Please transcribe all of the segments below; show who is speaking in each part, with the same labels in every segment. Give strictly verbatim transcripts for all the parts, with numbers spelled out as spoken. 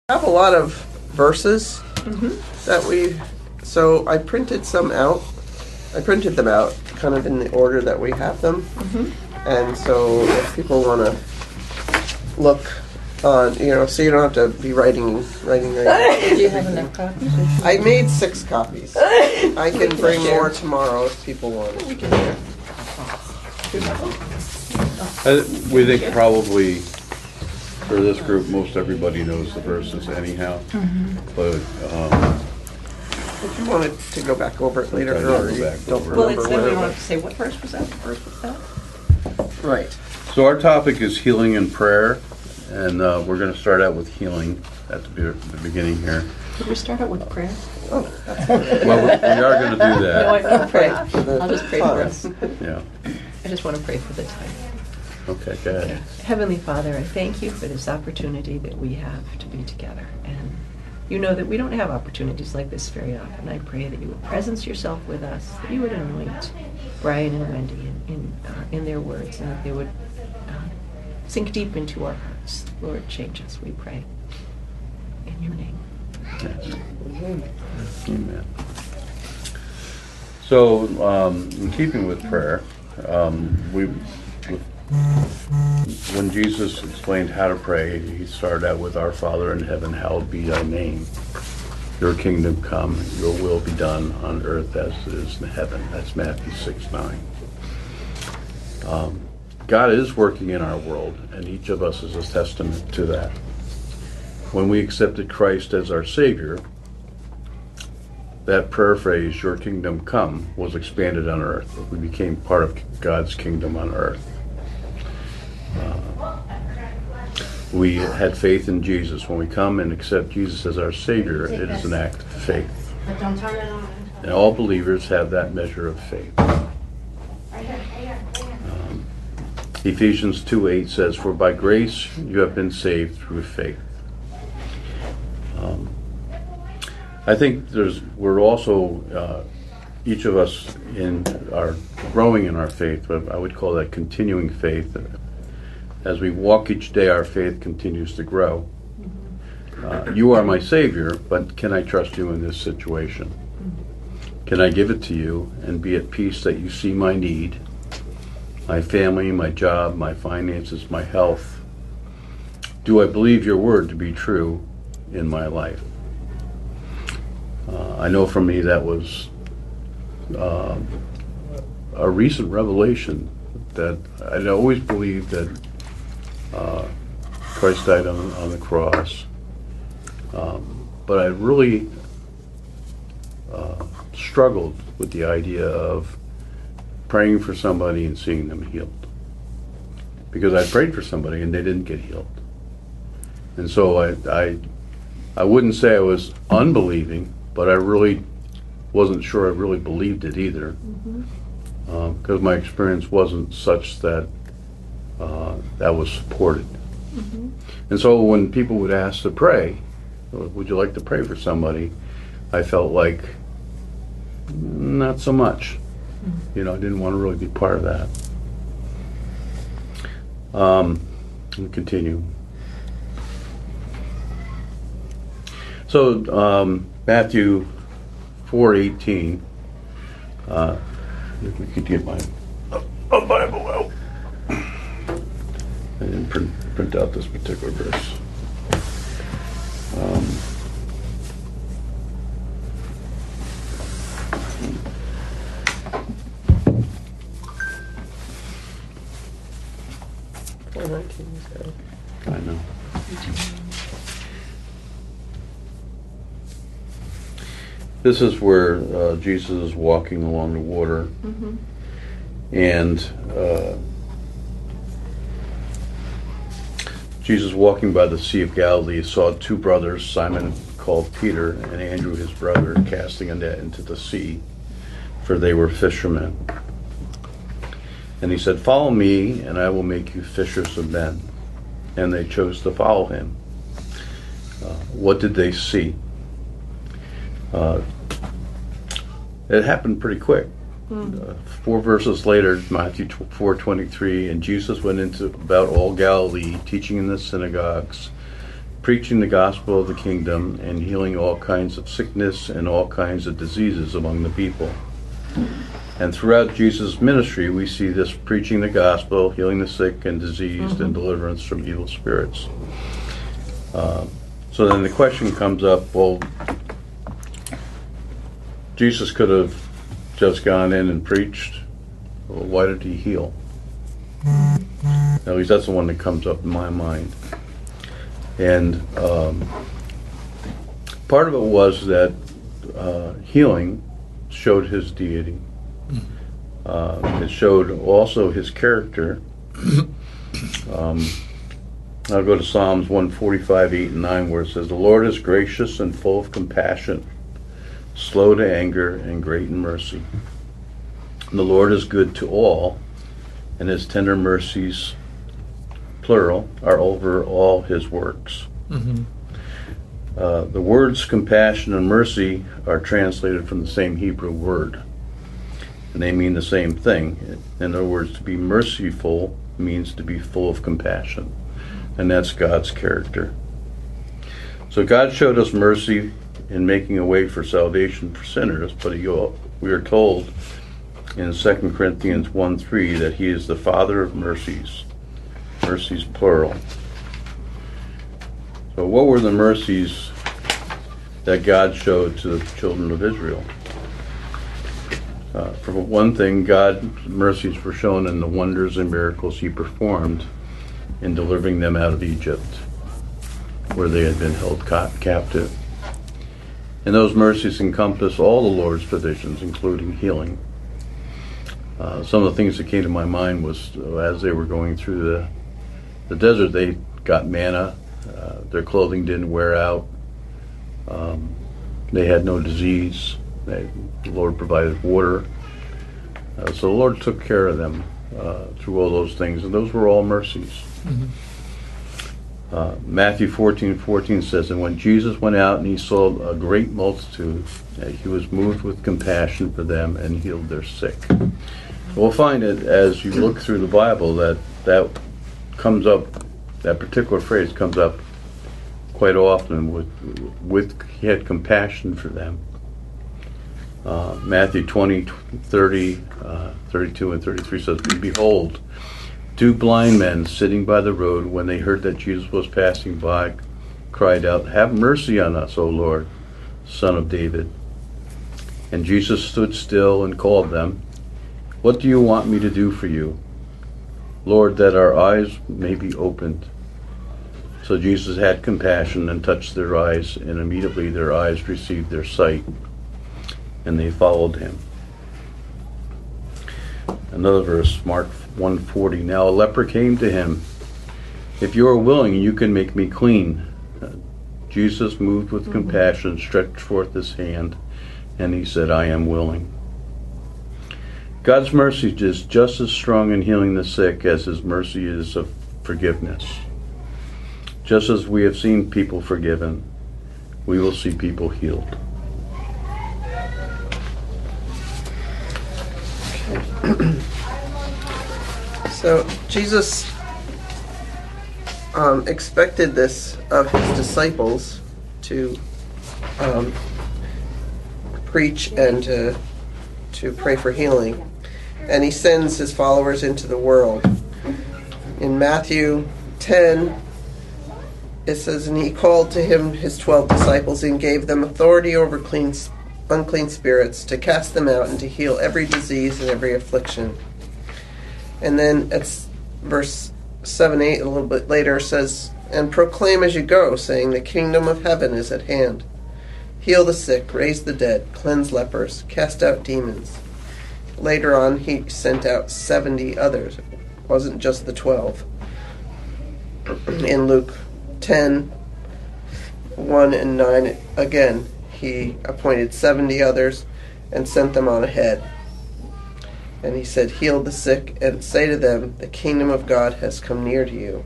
Speaker 1: have a lot of verses
Speaker 2: mm-hmm.
Speaker 1: that we, so I printed some out. I printed them out kind of in the order that we have them.
Speaker 2: Mm-hmm.
Speaker 1: And so if people want to look on, you know, so you don't have to be writing, writing, writing.
Speaker 2: Do you have enough copies?
Speaker 1: I made six copies. I can bring more tomorrow if people want it.
Speaker 2: We can share.
Speaker 3: I, we think probably for this group, most everybody knows the verses anyhow.
Speaker 2: Mm-hmm.
Speaker 3: But um,
Speaker 1: if you wanted to go back over it later,
Speaker 3: Sometimes
Speaker 1: or
Speaker 3: you
Speaker 1: you
Speaker 3: go back
Speaker 1: don't
Speaker 3: over it.
Speaker 2: Well,
Speaker 1: remember
Speaker 2: it's then we
Speaker 1: where it
Speaker 2: want
Speaker 1: was.
Speaker 2: to say what verse was that? What verse was that?
Speaker 1: Right.
Speaker 3: so our topic is healing and prayer, and uh, we're going to start out with healing at the, be- the beginning here.
Speaker 2: Did we start out with prayer?
Speaker 1: Oh,
Speaker 3: Well, we we are going to do
Speaker 2: No, I
Speaker 3: that.
Speaker 2: won't pray.
Speaker 1: For the
Speaker 2: I'll just pray for us.
Speaker 3: Yeah.
Speaker 2: I just want to pray for the time.
Speaker 3: Okay. Go ahead.
Speaker 2: Heavenly Father, I thank you for this opportunity that we have to be together. And you know that we don't have opportunities like this very often. I pray that you would presence yourself with us, that you would anoint Brian and Wendy in, in, uh, in their words, and that they would uh, sink deep into our hearts. Lord, change us, we pray. In your name.
Speaker 3: Yes. Amen. So, um, in keeping with prayer, um, we, when Jesus explained how to pray, he started out with, "Our Father in heaven, hallowed be thy name. Your kingdom come, your will be done on earth as it is in heaven." That's Matthew six nine. Um, God is working in our world, and each of us is a testament to that. When we accepted Christ as our Savior, that prayer phrase, "Your kingdom come," was expanded on earth. We became part of God's kingdom on earth. Uh, we had faith in Jesus. When we come and accept Jesus as our Savior, it is an act of faith. And all believers have that measure of faith. Um, Ephesians two eight says, "For by grace you have been saved through faith." Um, I think there's we're also uh, each of us in are growing in our faith, but I would call that continuing faith. As we walk each day, our faith continues to grow. Uh, you are my Savior, but can I trust you in this situation? Can I give it to you and be at peace that you see my need, my family, my job, my finances, my health? Do I believe your word to be true in my life? Uh, I know for me that was uh, a recent revelation that I'd always believed that uh, Christ died on, on the cross, um, but I really uh, struggled with the idea of praying for somebody and seeing them healed, because I prayed for somebody and they didn't get healed, and so I I, I wouldn't say I was unbelieving, but I really wasn't sure I really believed it either, because mm-hmm. um, my experience wasn't such that uh, that was supported. Mm-hmm. And so when people would ask to pray, would you like to pray for somebody, I felt like not so much. Mm-hmm. You know, I didn't want to really be part of that. Um, and continue. So um, Matthew four eighteen. Uh, if we could get my a, a Bible out. I didn't print, print out this particular verse. Um,
Speaker 1: four nineteen is good.
Speaker 3: I know. This is where uh, Jesus is walking along the water, mm-hmm. and uh, Jesus, walking by the Sea of Galilee, saw two brothers, Simon called Peter and Andrew his brother, casting a net into the sea, for they were fishermen. And he said, "Follow me, and I will make you fishers of men." And they chose to follow him. Uh, what did they see? Uh, it happened pretty quick. Mm. Uh, four verses later, Matthew four twenty-three, and Jesus went into about all Galilee, teaching in the synagogues, preaching the gospel of the kingdom and healing all kinds of sickness and all kinds of diseases among the people. And throughout Jesus' ministry, we see this preaching the gospel, healing the sick and diseased, mm-hmm. and deliverance from evil spirits. Uh, so then the question comes up, well, Jesus could have just gone in and preached. Well, why did he heal? At least that's the one that comes up in my mind. And um, part of it was that uh, healing showed his deity. Uh, it showed also his character. Um, I'll go to Psalms one forty-five, eight and nine, where it says, "The Lord is gracious and full of compassion, slow to anger and great in mercy. And the Lord is good to all, and his tender mercies, plural, are over all his works." Mm-hmm. Uh, the words compassion and mercy are translated from the same Hebrew word, and they mean the same thing. In other words, to be merciful means to be full of compassion, and that's God's character. So God showed us mercy in making a way for salvation for sinners, but he, we are told in Second Corinthians one three that he is the Father of mercies. Mercies plural. So what were the mercies that God showed to the children of Israel? Uh, for one thing, God's mercies were shown in the wonders and miracles he performed in delivering them out of Egypt, where they had been held ca- captive. And those mercies encompass all the Lord's provisions, including healing. Uh, some of the things that came to my mind was uh, as they were going through the the desert, they got manna. Uh, their clothing didn't wear out. Um, they had no disease. They, the Lord provided water. Uh, so the Lord took care of them uh, through all those things, and those were all mercies. Mm-hmm. Uh, Matthew fourteen fourteen says, "And when Jesus went out and he saw a great multitude, uh, he was moved with compassion for them and healed their sick." We'll find it as you look through the Bible that that comes up, that particular phrase comes up quite often. With, with he had compassion for them. Uh, Matthew twenty, thirty, uh, thirty-two, and thirty-three says, "Behold, two blind men sitting by the road, when they heard that Jesus was passing by, cried out, 'Have mercy on us, O Lord, Son of David.' And Jesus stood still and called them, 'What do you want me to do for you?' 'Lord, that our eyes may be opened.' So Jesus had compassion and touched their eyes, and immediately their eyes received their sight, and they followed him." Another verse, Mark one forty, "Now a leper came to him. 'If you are willing, you can make me clean.' Uh, Jesus, moved with mm-hmm. compassion, stretched forth his hand, and he said, 'I am willing.'" God's mercy is just as strong in healing the sick as his mercy is of forgiveness. Just as we have seen people forgiven, we will see people healed.
Speaker 1: Okay. So Jesus um, expected this of his disciples, to um, preach and to, to pray for healing. And he sends his followers into the world. In Matthew ten, it says, "And he called to him his twelve disciples and gave them authority over clean, unclean spirits, to cast them out and to heal every disease and every affliction." And then at verse seven, eight, a little bit later, says, "And proclaim as you go, saying, the kingdom of heaven is at hand. Heal the sick, raise the dead, cleanse lepers, cast out demons." Later on, he sent out seventy others. It wasn't just the twelve. In Luke ten, one and nine, again, he appointed seventy others and sent them on ahead. And he said, "Heal the sick and say to them, the kingdom of God has come near to you."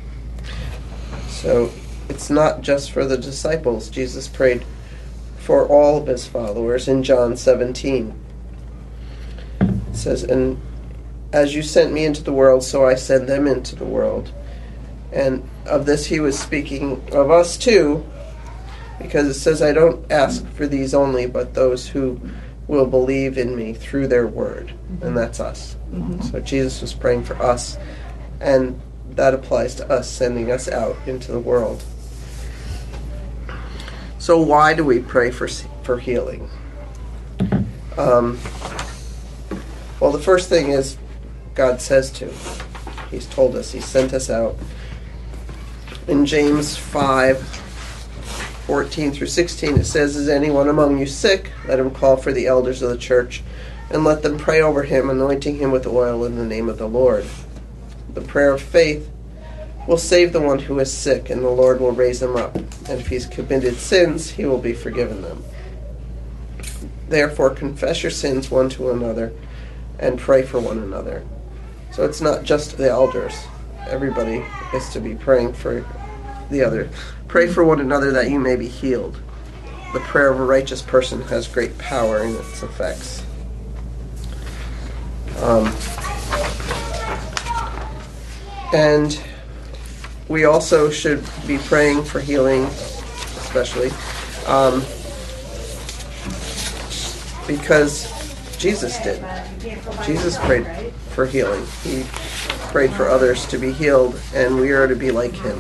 Speaker 1: So it's not just for the disciples. Jesus prayed for all of his followers in John seventeen. It says, "And as you sent me into the world, so I send them into the world." And of this he was speaking of us too, because it says, I don't ask for these only, but those who will believe in me through their word. And that's us.
Speaker 2: Mm-hmm.
Speaker 1: So Jesus was praying for us, and that applies to us, sending us out into the world. So why do we pray for for healing? Um, well, the first thing is God says to. He's told us. He sent us out. In James five, fourteen through sixteen, it says, Is anyone among you sick? Let him call for the elders of the church, and let them pray over him, anointing him with oil in the name of the Lord. The prayer of faith will save the one who is sick, and the Lord will raise him up. And if he's committed sins, he will be forgiven them. Therefore, confess your sins one to another, and pray for one another. So it's not just the elders. Everybody is to be praying for the other. Pray for one another that you may be healed. The prayer of a righteous person has great power in its effects. Um, and we also should be praying for healing, especially, um, because Jesus did. Jesus prayed for healing. He prayed for others to be healed, and we are to be like him.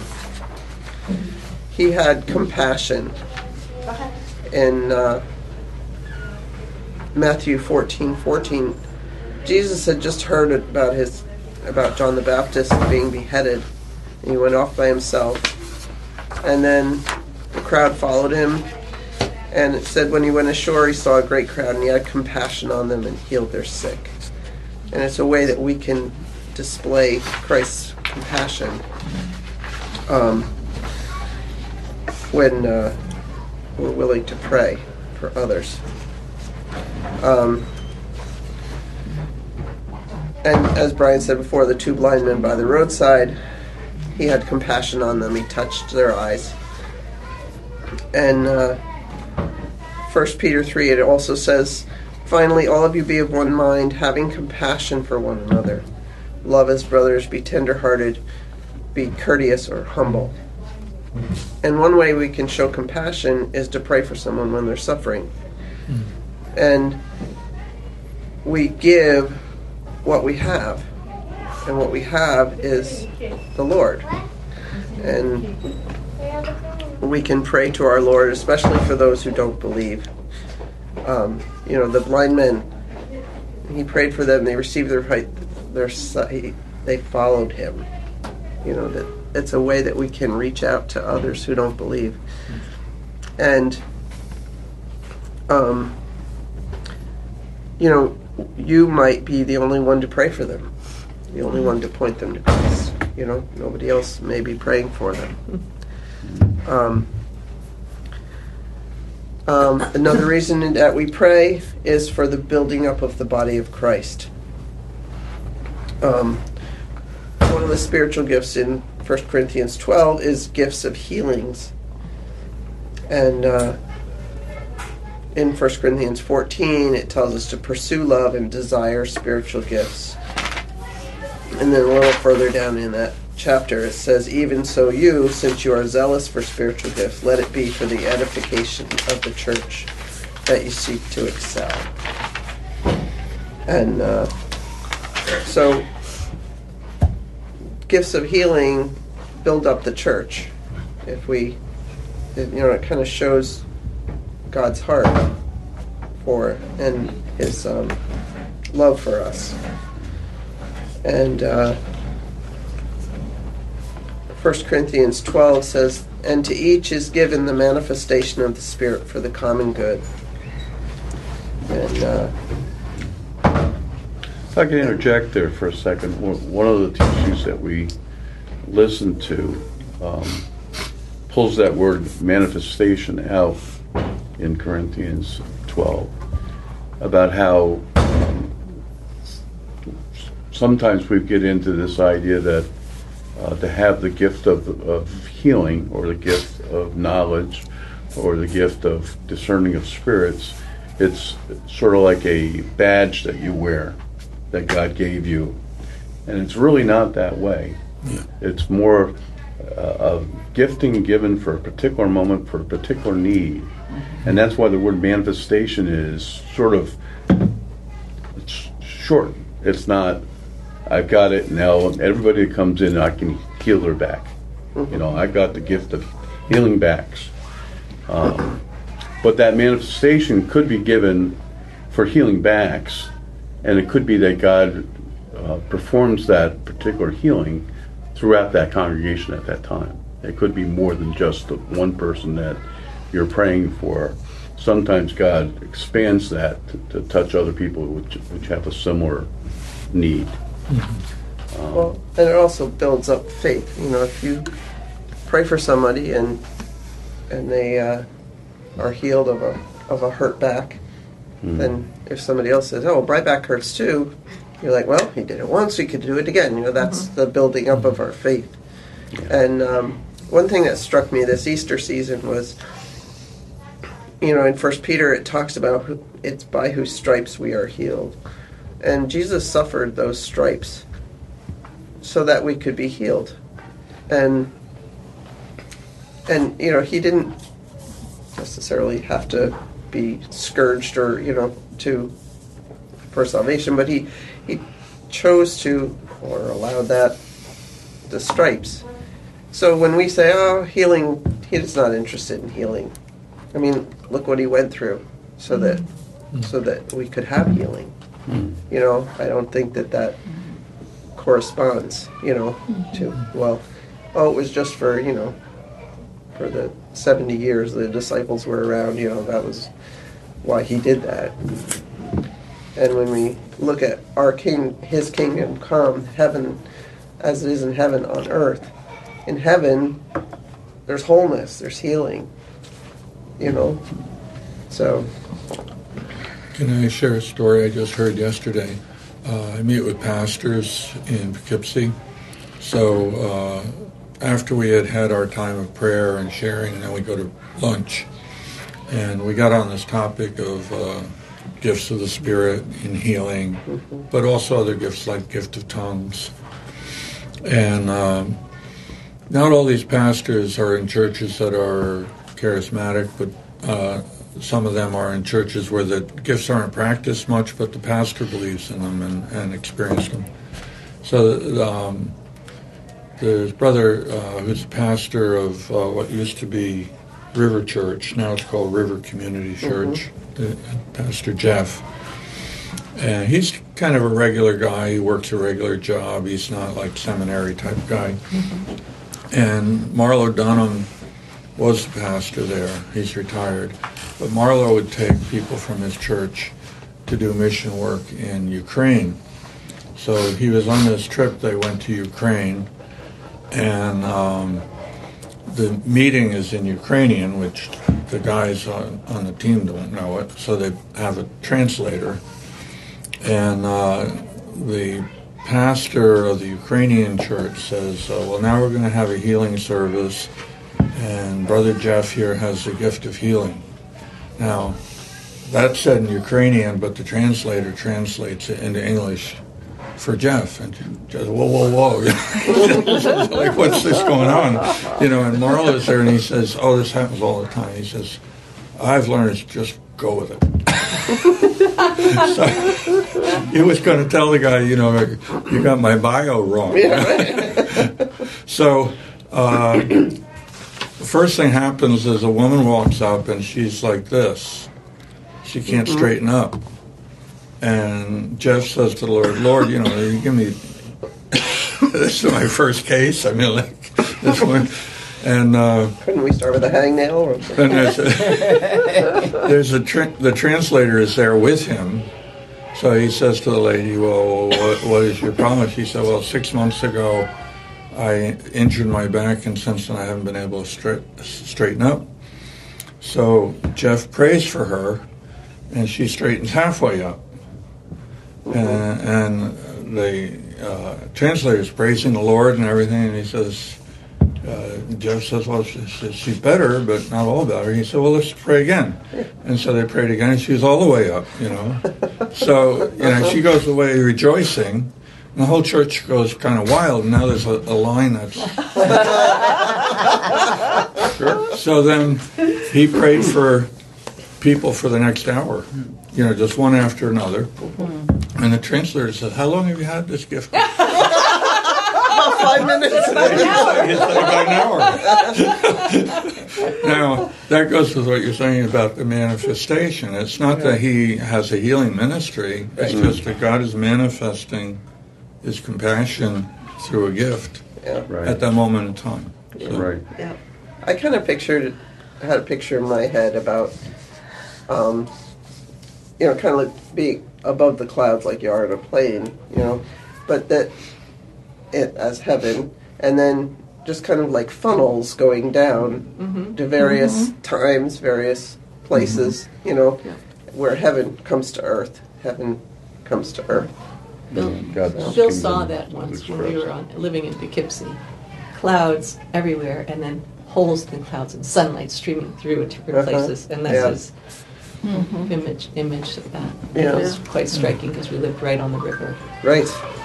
Speaker 1: He had compassion. In uh, Matthew fourteen fourteen, Jesus had just heard about his about John the Baptist being beheaded. He went off by himself, and then the crowd followed him. And it said when he went ashore, he saw a great crowd, and he had compassion on them and healed their sick. And it's a way that we can display Christ's compassion um, when uh, we're willing to pray for others. Um, and as Brian said before, the two blind men by the roadside, he had compassion on them. He touched their eyes. And uh, First Peter three, it also says, Finally, all of you be of one mind, having compassion for one another. Love as brothers, be tender-hearted, be courteous or humble. And one way we can show compassion is to pray for someone when they're suffering. And we give what we have. And what we have is the Lord. And we can pray to our Lord, especially for those who don't believe. Um, you know, the blind men, he prayed for them. They received their their sight. They followed him. You know, that it's a way that we can reach out to others who don't believe. And, um, you know, you might be the only one to pray for them, the only one to point them to Christ. You know, nobody else may be praying for them. Um, um, another reason that we pray is for the building up of the body of Christ. Um, one of the spiritual gifts in First Corinthians twelve is gifts of healings. And uh, in First Corinthians fourteen, it tells us to pursue love and desire spiritual gifts. And then a little further down in that chapter, it says, Even so you, since you are zealous for spiritual gifts, let it be for the edification of the church that you seek to excel. And uh, so, gifts of healing build up the church. If we, it, you know, it kind of shows God's heart for and his um, love for us. And uh, First Corinthians twelve says, And to each is given the manifestation of the Spirit for the common good. And uh,
Speaker 3: if I can interject there for a second, one of the teachings that we listen to um, pulls that word manifestation out in Corinthians twelve about how um, sometimes we get into this idea that uh, to have the gift of, of healing or the gift of knowledge or the gift of discerning of spirits, it's sort of like a badge that you wear that God gave you. And it's really not that way. Yeah. It's more a, a gifting given for a particular moment, for a particular need. And that's why the word manifestation is sort of it's short. It's not, I've got it now, everybody that comes in, I can heal their back. You know, I got the gift of healing backs. Um, but that manifestation could be given for healing backs, and it could be that God uh, performs that particular healing throughout that congregation at that time. It could be more than just the one person that you're praying for. Sometimes God expands that to, to touch other people which, which have a similar need.
Speaker 1: Mm-hmm. Um, well, and it also builds up faith. You know, if you pray for somebody and and they uh, are healed of a of a hurt back, mm-hmm. then if somebody else says, "Oh, my back hurts too," you're like, "Well, he did it once, he could do it again." You know, that's mm-hmm. the building up of our faith. Yeah. And um, one thing that struck me this Easter season was, you know, in First Peter it talks about who, it's by whose stripes we are healed, and Jesus suffered those stripes so that we could be healed, and and you know, he didn't necessarily have to be scourged or, you know, to for salvation, but he he chose to, or allowed that, the stripes. So when we say, "Oh, healing," he's not interested in healing. I mean, look what he went through, so that mm-hmm. so that we could have healing. Mm-hmm. You know, I don't think that that corresponds, you know, to, well, oh, it was just for, you know, for the seventy years the disciples were around, you know, that was why he did that. And when we look at our king, his kingdom come, heaven as it is in heaven on earth, in heaven there's wholeness, there's healing, you know. So
Speaker 4: can I share a story I just heard yesterday? Uh, I meet with pastors in Poughkeepsie. So uh, after we had had our time of prayer and sharing, and then we go to lunch, and we got on this topic of uh, gifts of the Spirit in healing, mm-hmm. but also other gifts like gift of tongues. And um, not all these pastors are in churches that are charismatic, but uh, some of them are in churches where the gifts aren't practiced much, but the pastor believes in them and, and experienced them. So um, there's brother uh, who's a pastor of uh, what used to be River Church. Now it's called River Community Church. Mm-hmm. uh, Pastor Jeff. And he's kind of a regular guy. He works a regular job. He's not like seminary type guy. Mm-hmm. And Marlo Dunham was the pastor there. He's retired. But Marlo would take people from his church to do mission work in Ukraine. So he was on this trip. They went to Ukraine, and um, the meeting is in Ukrainian, which the guys on, on the team don't know it, so they have a translator. And uh, the pastor of the Ukrainian church says, uh, well, now we're going to have a healing service, and Brother Jeff here has the gift of healing. Now, that's said in Ukrainian, but the translator translates it into English for Jeff. And just, whoa, whoa, whoa. Like, what's this going on? You know, and Marlo's there, and he says, oh, this happens all the time. He says, I've learned to just go with it. So he was going to tell the guy, you know, you got my bio wrong. So uh, the first thing happens is a woman walks up and she's like this. She can't mm-hmm. straighten up. And Jeff says to the Lord, Lord, you know, you give me, this is my first case. I mean, like, this one. And uh,
Speaker 1: couldn't we start with a hangnail? Or
Speaker 4: and there's a, there's a tra- the translator is there with him. So he says to the lady, well, what, what is your problem? She said, well, six months ago, I injured my back, and since then I haven't been able to straight, straighten up. So Jeff prays for her, and she straightens halfway up. Mm-hmm. And, and the uh, translator is praising the Lord and everything, and he says, uh, Jeff says, well, she's better, but not all better. He said, well, let's pray again. And so they prayed again, and she was all the way up, you know. So, you know, she goes away rejoicing, and the whole church goes kind of wild, and now there's a, a line that's
Speaker 3: Sure.
Speaker 4: So then he prayed for people for the next hour, you know, just one after another. And the translator said, "How long have you had this gift?"
Speaker 1: About five minutes.
Speaker 4: He said, "About an hour." Now, that goes with what you're saying about the manifestation. It's not that he has a healing ministry. It's
Speaker 1: Right.
Speaker 4: just that God is manifesting his compassion through a gift
Speaker 1: Yeah.
Speaker 3: Right.
Speaker 4: at that moment in time. So,
Speaker 3: Right.
Speaker 2: Yeah.
Speaker 1: I kind of pictured, I had a picture in my head about, um, you know, kind of like being above the clouds like you are in a plane, you know, but that it as heaven, and then just kind of like funnels going down
Speaker 2: Mm-hmm.
Speaker 1: to various times, various places, you know,
Speaker 2: Yeah.
Speaker 1: where heaven comes to earth. Heaven comes to earth.
Speaker 2: Bill,
Speaker 3: God's
Speaker 2: Bill
Speaker 3: kingdom
Speaker 2: saw that once when we
Speaker 3: expressed.
Speaker 2: were on, living in Poughkeepsie. Clouds everywhere, and then holes in the clouds and sunlight streaming through at different
Speaker 1: Uh-huh.
Speaker 2: places. And that's
Speaker 1: Yeah.
Speaker 2: his image image of that.
Speaker 1: Yeah.
Speaker 2: It was quite striking because we lived right on the river.
Speaker 1: Right.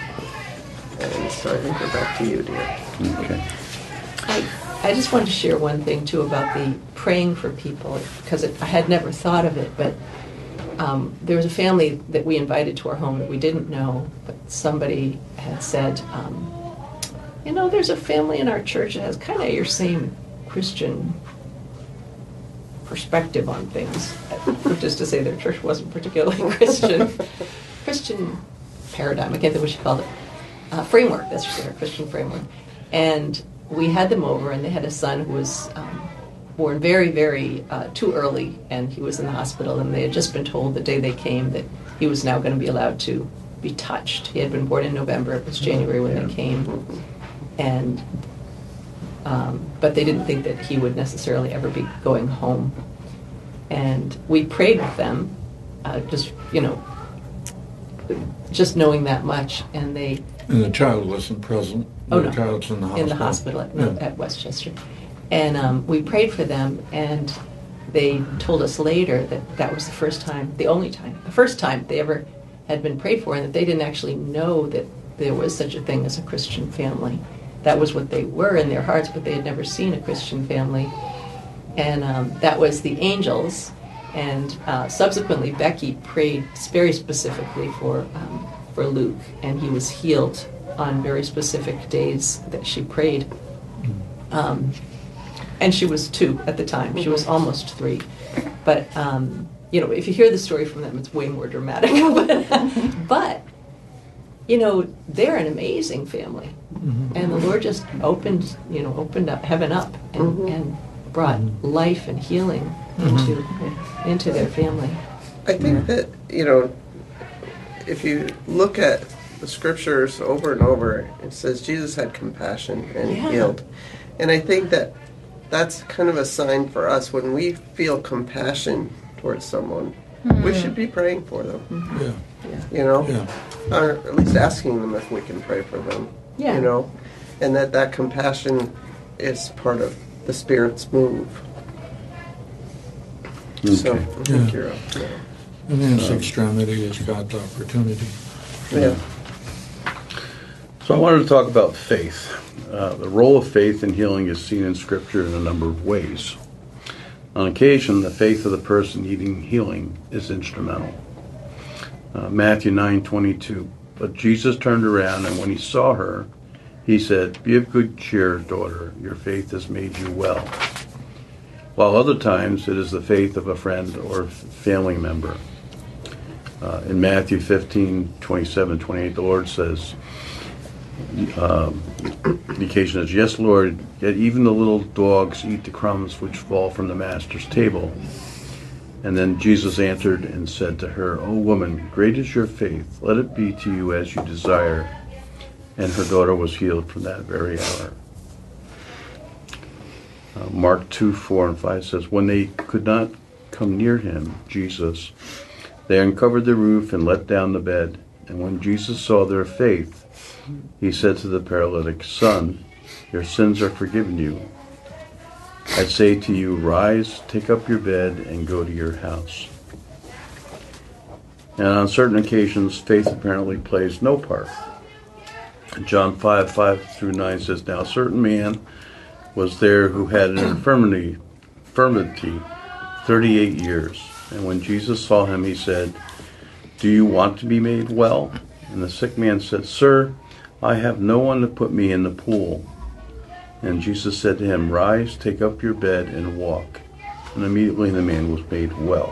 Speaker 1: And so I think we're back to you, dear.
Speaker 3: Okay.
Speaker 2: I, I just wanted to share one thing too about the praying for people because I had never thought of it, but um, there was a family that we invited to our home that we didn't know, but somebody had said, um, you know, there's a family in our church that has kind of your same Christian perspective on things, which is to say their church wasn't particularly Christian. Christian paradigm, I can't think what she called it. Uh, framework, that's what she said, Christian framework. And we had them over, and they had a son who was um, born very, very uh, too early, and he was in the hospital, and they had just been told the day they came that he was now going to be allowed to be touched. He had been born in November, it was January when they came, and um, but they didn't think that he would necessarily ever be going home. And we prayed with them, uh, just, you know, just knowing that much, and they
Speaker 4: And the child wasn't present.
Speaker 2: Oh,
Speaker 4: the
Speaker 2: no.
Speaker 4: child's in the hospital.
Speaker 2: in the hospital at, no,
Speaker 4: Yeah.
Speaker 2: at Westchester. And um, we prayed for them, and they told us later that that was the first time, the only time, the first time they ever had been prayed for, and that they didn't actually know that there was such a thing as a Christian family. That was what they were in their hearts, but they had never seen a Christian family. And um, that was the Angels. And uh, subsequently, Becky prayed very specifically for um, for Luke, and he was healed on very specific days that she prayed. Um, and she was two at the time. She was almost three. But, um, you know, if you hear the story from them, it's way more dramatic. but, but, you know, they're an amazing family.
Speaker 4: Mm-hmm.
Speaker 2: And the Lord just opened, you know, opened up heaven up and,
Speaker 1: Mhm.
Speaker 2: and brought life and healing into into their family.
Speaker 1: I think that, you know, if you look at the scriptures over and over, it says Jesus had compassion and he
Speaker 2: Yeah.
Speaker 1: healed. And I think that that's kind of a sign for us when we feel compassion towards someone, we should be praying for them,
Speaker 4: Yeah.
Speaker 1: you know,
Speaker 4: Yeah.
Speaker 1: or at least asking them if we can pray for them,
Speaker 2: Yeah.
Speaker 1: you know, and that that compassion is part of the Spirit's move. So I
Speaker 3: Okay.
Speaker 1: think
Speaker 4: Yeah.
Speaker 1: you're up. Yeah.
Speaker 4: And then its extremity is God's opportunity.
Speaker 1: Yeah.
Speaker 3: So I wanted to talk about faith. Uh, the role of faith in healing is seen in Scripture in a number of ways. On occasion, the faith of the person needing healing is instrumental. Uh, Matthew nine twenty-two. But Jesus turned around, and when he saw her, he said, "Be of good cheer, daughter. Your faith has made you well." While other times it is the faith of a friend or family member. Uh, in Matthew fifteen twenty-seven, twenty-eight, the Lord says, um, the occasion is, "Yes, Lord, yet even the little dogs eat the crumbs which fall from the master's table." And then Jesus answered and said to her, "O woman, great is your faith. Let it be to you as you desire." And her daughter was healed from that very hour. Uh, Mark two, four and five says, "When they could not come near him," Jesus, "they uncovered the roof and let down the bed. And when Jesus saw their faith, he said to the paralytic, 'Son, your sins are forgiven you. I say to you, rise, take up your bed, and go to your house.'" And on certain occasions, faith apparently plays no part. John five, five through nine says, "Now a certain man was there who had an infirmity, infirmity thirty-eight years. And when Jesus saw him, he said, "Do you want to be made well?" And the sick man said, "Sir, I have no one to put me in the pool." And Jesus said to him, "Rise, take up your bed, and walk." And immediately the man was made well.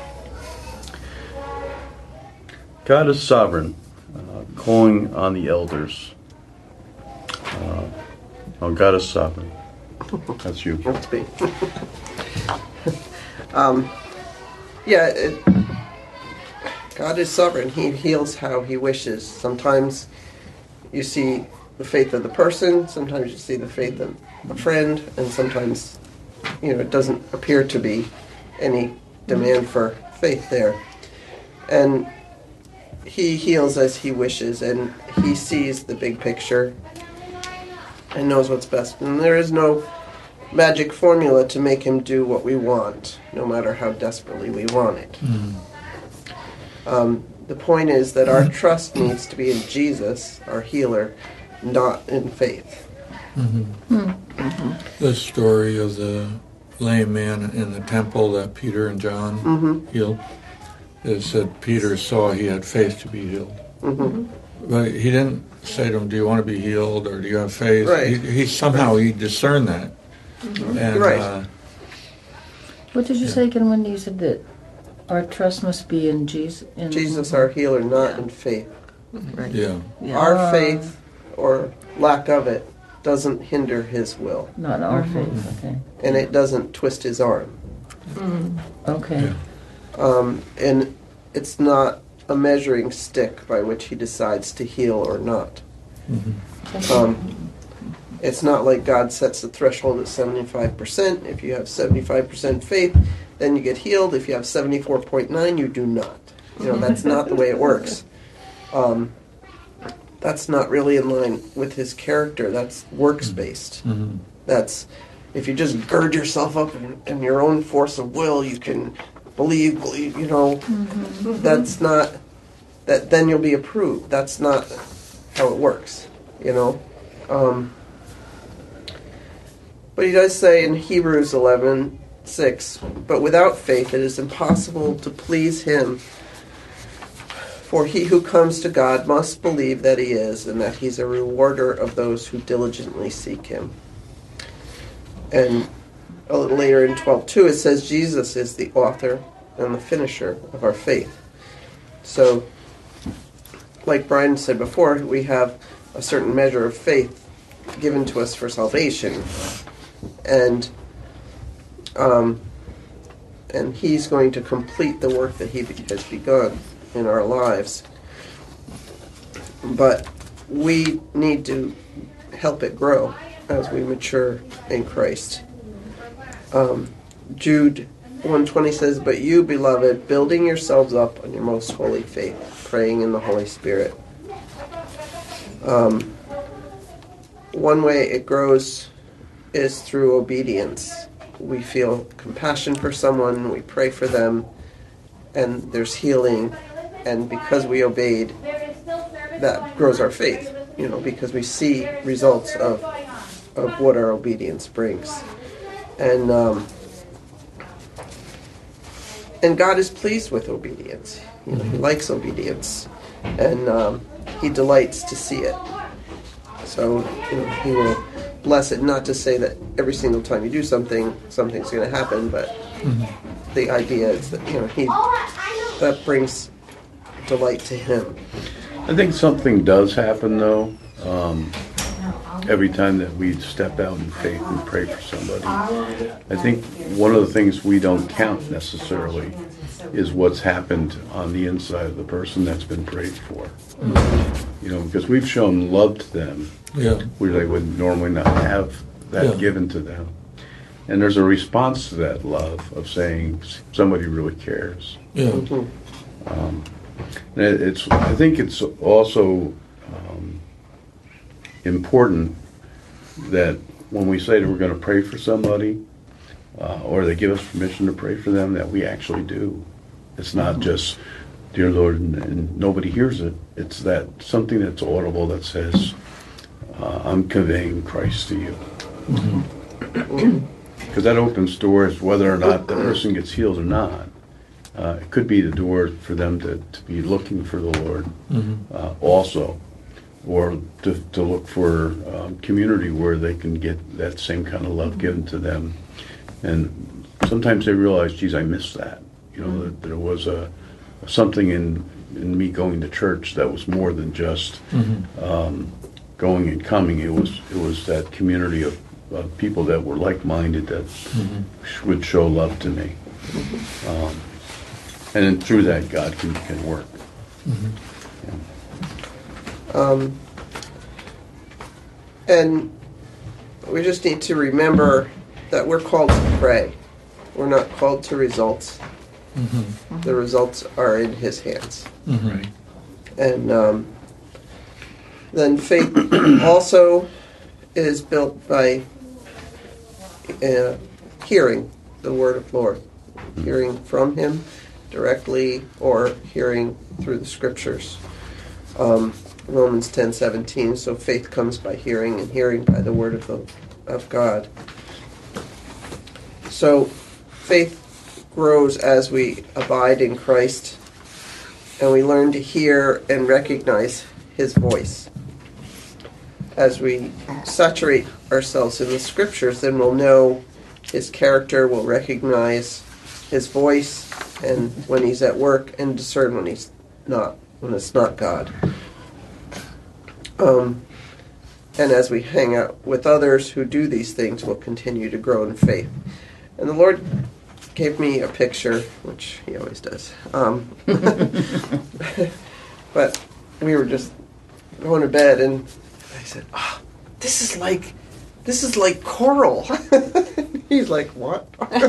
Speaker 3: God is sovereign, uh, calling on the elders. Uh, oh, God is sovereign. That's you.
Speaker 1: That's me. um, yeah, it, God is sovereign. He heals how he wishes. Sometimes you see the faith of the person, sometimes you see the faith of a friend, and sometimes, you know, it doesn't appear to be any demand for faith there. And he heals as he wishes, and he sees the big picture and knows what's best. And there is no magic formula to make him do what we want, no matter how desperately we want it. Mm-hmm. Um, the point is that our trust needs to be in Jesus, our healer, not in faith.
Speaker 4: Mm-hmm. Mm-hmm. The story of the lame man in the temple that Peter and John mm-hmm. healed, it said Peter saw he had faith to be healed. Mm-hmm. But he didn't say to him, "Do you want to be healed, or do you have faith?"
Speaker 1: Right.
Speaker 4: He, he somehow he discerned that.
Speaker 1: Mm-hmm.
Speaker 4: And,
Speaker 1: right.
Speaker 4: Uh,
Speaker 5: what did you
Speaker 4: yeah.
Speaker 5: say again when you said that our trust must be in Jesus? In
Speaker 1: Jesus, our healer, not
Speaker 2: yeah.
Speaker 1: in faith.
Speaker 2: Right.
Speaker 4: Yeah.
Speaker 2: yeah.
Speaker 1: Our
Speaker 5: Uh,
Speaker 1: faith, or lack of it, doesn't hinder his will.
Speaker 5: Not our
Speaker 1: mm-hmm.
Speaker 5: faith, okay.
Speaker 1: And it doesn't twist his arm.
Speaker 2: Mm.
Speaker 5: Okay.
Speaker 4: Yeah.
Speaker 1: Um, and it's not a measuring stick by which he decides to heal or not.
Speaker 4: Mm-hmm.
Speaker 1: Um, it's not like God sets the threshold at seventy-five percent. If you have seventy-five percent faith, then you get healed. If you have seventy-four point nine, you do not. You know, that's not the way it works. Um, that's not really in line with his character. That's works-based.
Speaker 4: Mm-hmm.
Speaker 1: That's, if you just gird yourself up in, in your own force of will, you can believe, believe, you know. Mm-hmm. That's not, that. Then you'll be approved. That's not how it works, you know. Um, but he does say in Hebrews eleven six, "But without faith it is impossible to please him. For he who comes to God must believe that he is, and that he's a rewarder of those who diligently seek him." And a little later in twelve two, it says Jesus is the author and the finisher of our faith. So, like Brian said before, we have a certain measure of faith given to us for salvation. And um, and he's going to complete the work that he has begun in our lives. But we need to help it grow as we mature in Christ. Um, Jude one twenty says, "But you, beloved, building yourselves up on your most holy faith, praying in the Holy Spirit." Um, one way it grows is through obedience. We feel compassion for someone, we pray for them, and there's healing. And because we obeyed, that grows our faith, you know, because we see results of of what our obedience brings. And um, and God is pleased with obedience. You know, he likes obedience, and um, he delights to see it. So, you know, he will bless it. Not to say that every single time you do something, something's going to happen, but mm-hmm. the idea is that, you know, he that brings delight to him.
Speaker 3: I think something does happen, though, um, every time that we step out in faith and pray for somebody. I think one of the things we don't count necessarily is what's happened on the inside of the person that's been prayed for. Mm-hmm. You know, because we've shown love to them,
Speaker 4: yeah.
Speaker 3: where they would normally not have that yeah. given to them. And there's a response to that love of saying somebody really cares.
Speaker 4: Yeah.
Speaker 3: Mm-hmm. Um, and it, it's. I think it's also um, important that when we say that we're going to pray for somebody, uh, or they give us permission to pray for them, that we actually do. It's not just, "Dear Lord," and, and nobody hears it. It's that something that's audible that says, uh, "I'm conveying Christ to you."
Speaker 4: Mm-hmm.
Speaker 3: Because that opens doors, whether or not the person gets healed or not. Uh, it could be the door for them to, to be looking for the Lord uh, also, or to, to look for um, community where they can get that same kind of love given to them. And sometimes they realize, geez, I missed that. You know, that there was a something in in me going to church that was more than just um, going and coming. It was it was that community of uh, people that were like-minded that mm-hmm. would show love to me. Um, and then through that, God can, can work. Mm-hmm.
Speaker 1: Yeah. Um, and we just need to remember that we're called to pray. We're not called to results. Mm-hmm. The results are in His hands.
Speaker 4: Mm-hmm. Right.
Speaker 1: And um, then faith also is built by uh, hearing the word of the Lord, hearing from Him directly or hearing through the Scriptures. Um, Romans ten seventeen. So faith comes by hearing, and hearing by the word of the, of God. So faith grows as we abide in Christ, and we learn to hear and recognize His voice. As we saturate ourselves in the Scriptures, then we'll know His character, we'll recognize His voice, and when He's at work, and discern when He's not, when it's not God. Um, and as we hang out with others who do these things, we'll continue to grow in faith. And the Lord gave me a picture, which He always does. Um, but we were just going to bed, and I said, "Oh, this is like, this is like coral." He's like, "What?"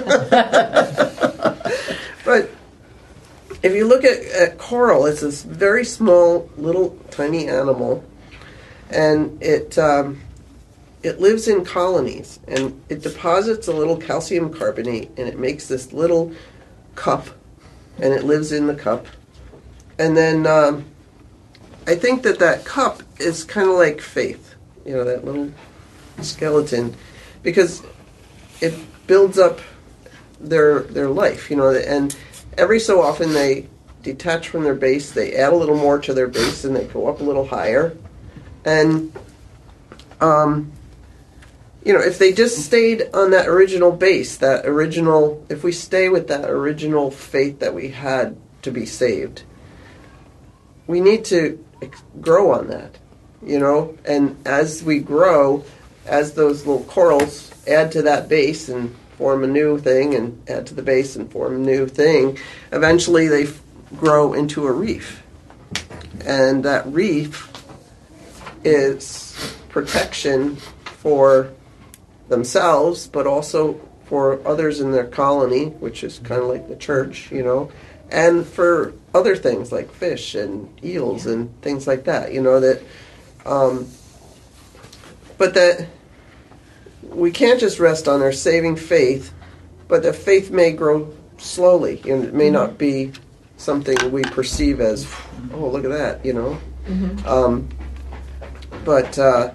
Speaker 1: But if you look at, at coral, it's this very small, little, tiny animal, and it um, it lives in colonies, and it deposits a little calcium carbonate, and it makes this little cup, and it lives in the cup. And then um, I think that that cup is kind of like faith, you know, that little skeleton, because it builds up their their life, you know, and every so often they detach from their base, they add a little more to their base, and they go up a little higher. And um, you know, if they just stayed on that original base, that original, if we stay with that original faith that we had to be saved, we need to grow on that, you know, and as we grow, as those little corals add to that base and form a new thing, and add to the base and form a new thing, eventually they f- grow into a reef. And that reef is protection for themselves, but also for others in their colony, which is kind of like the church, you know, and for other things like fish and eels and things like that, you know, that, um, but that we can't just rest on our saving faith, but the faith may grow slowly, and it may not be something we perceive as, oh, look at that, you know. Mm-hmm. Um, but, uh,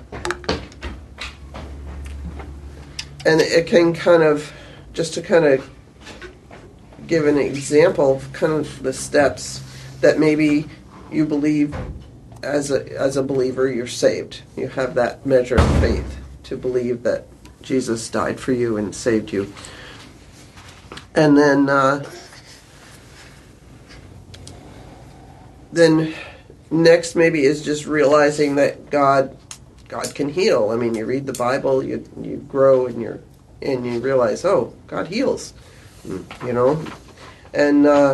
Speaker 1: and it can kind of, just to kind of give an example of kind of the steps that maybe you believe as a as a believer you're saved. You have that measure of faith to believe that Jesus died for you and saved you. And then uh, then next maybe is just realizing that God God can heal. I mean, you read the Bible, you you grow, and you and you realize, oh, God heals, you know, and uh,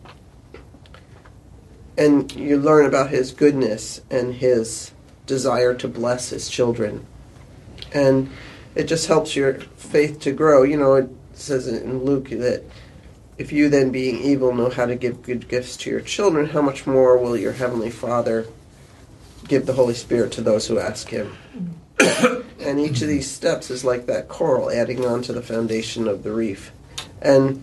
Speaker 1: and you learn about His goodness and His desire to bless His children, and it just helps your faith to grow. You know, it says in Luke that if you then, being evil, know how to give good gifts to your children, how much more will your Heavenly Father give the Holy Spirit to those who ask Him. And each of these steps is like that coral adding on to the foundation of the reef. And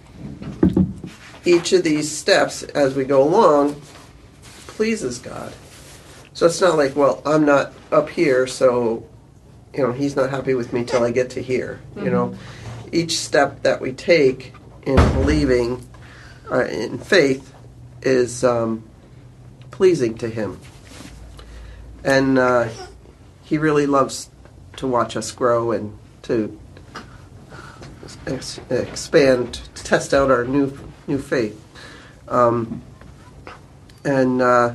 Speaker 1: each of these steps, as we go along, pleases God. So it's not like, well, I'm not up here, so you know, he's not happy with me till I get to here. Mm-hmm. You know, each step that we take in believing, uh, in faith, is um, pleasing to him. And uh, he really loves to watch us grow and to ex- expand, to test out our new new faith. Um, and uh,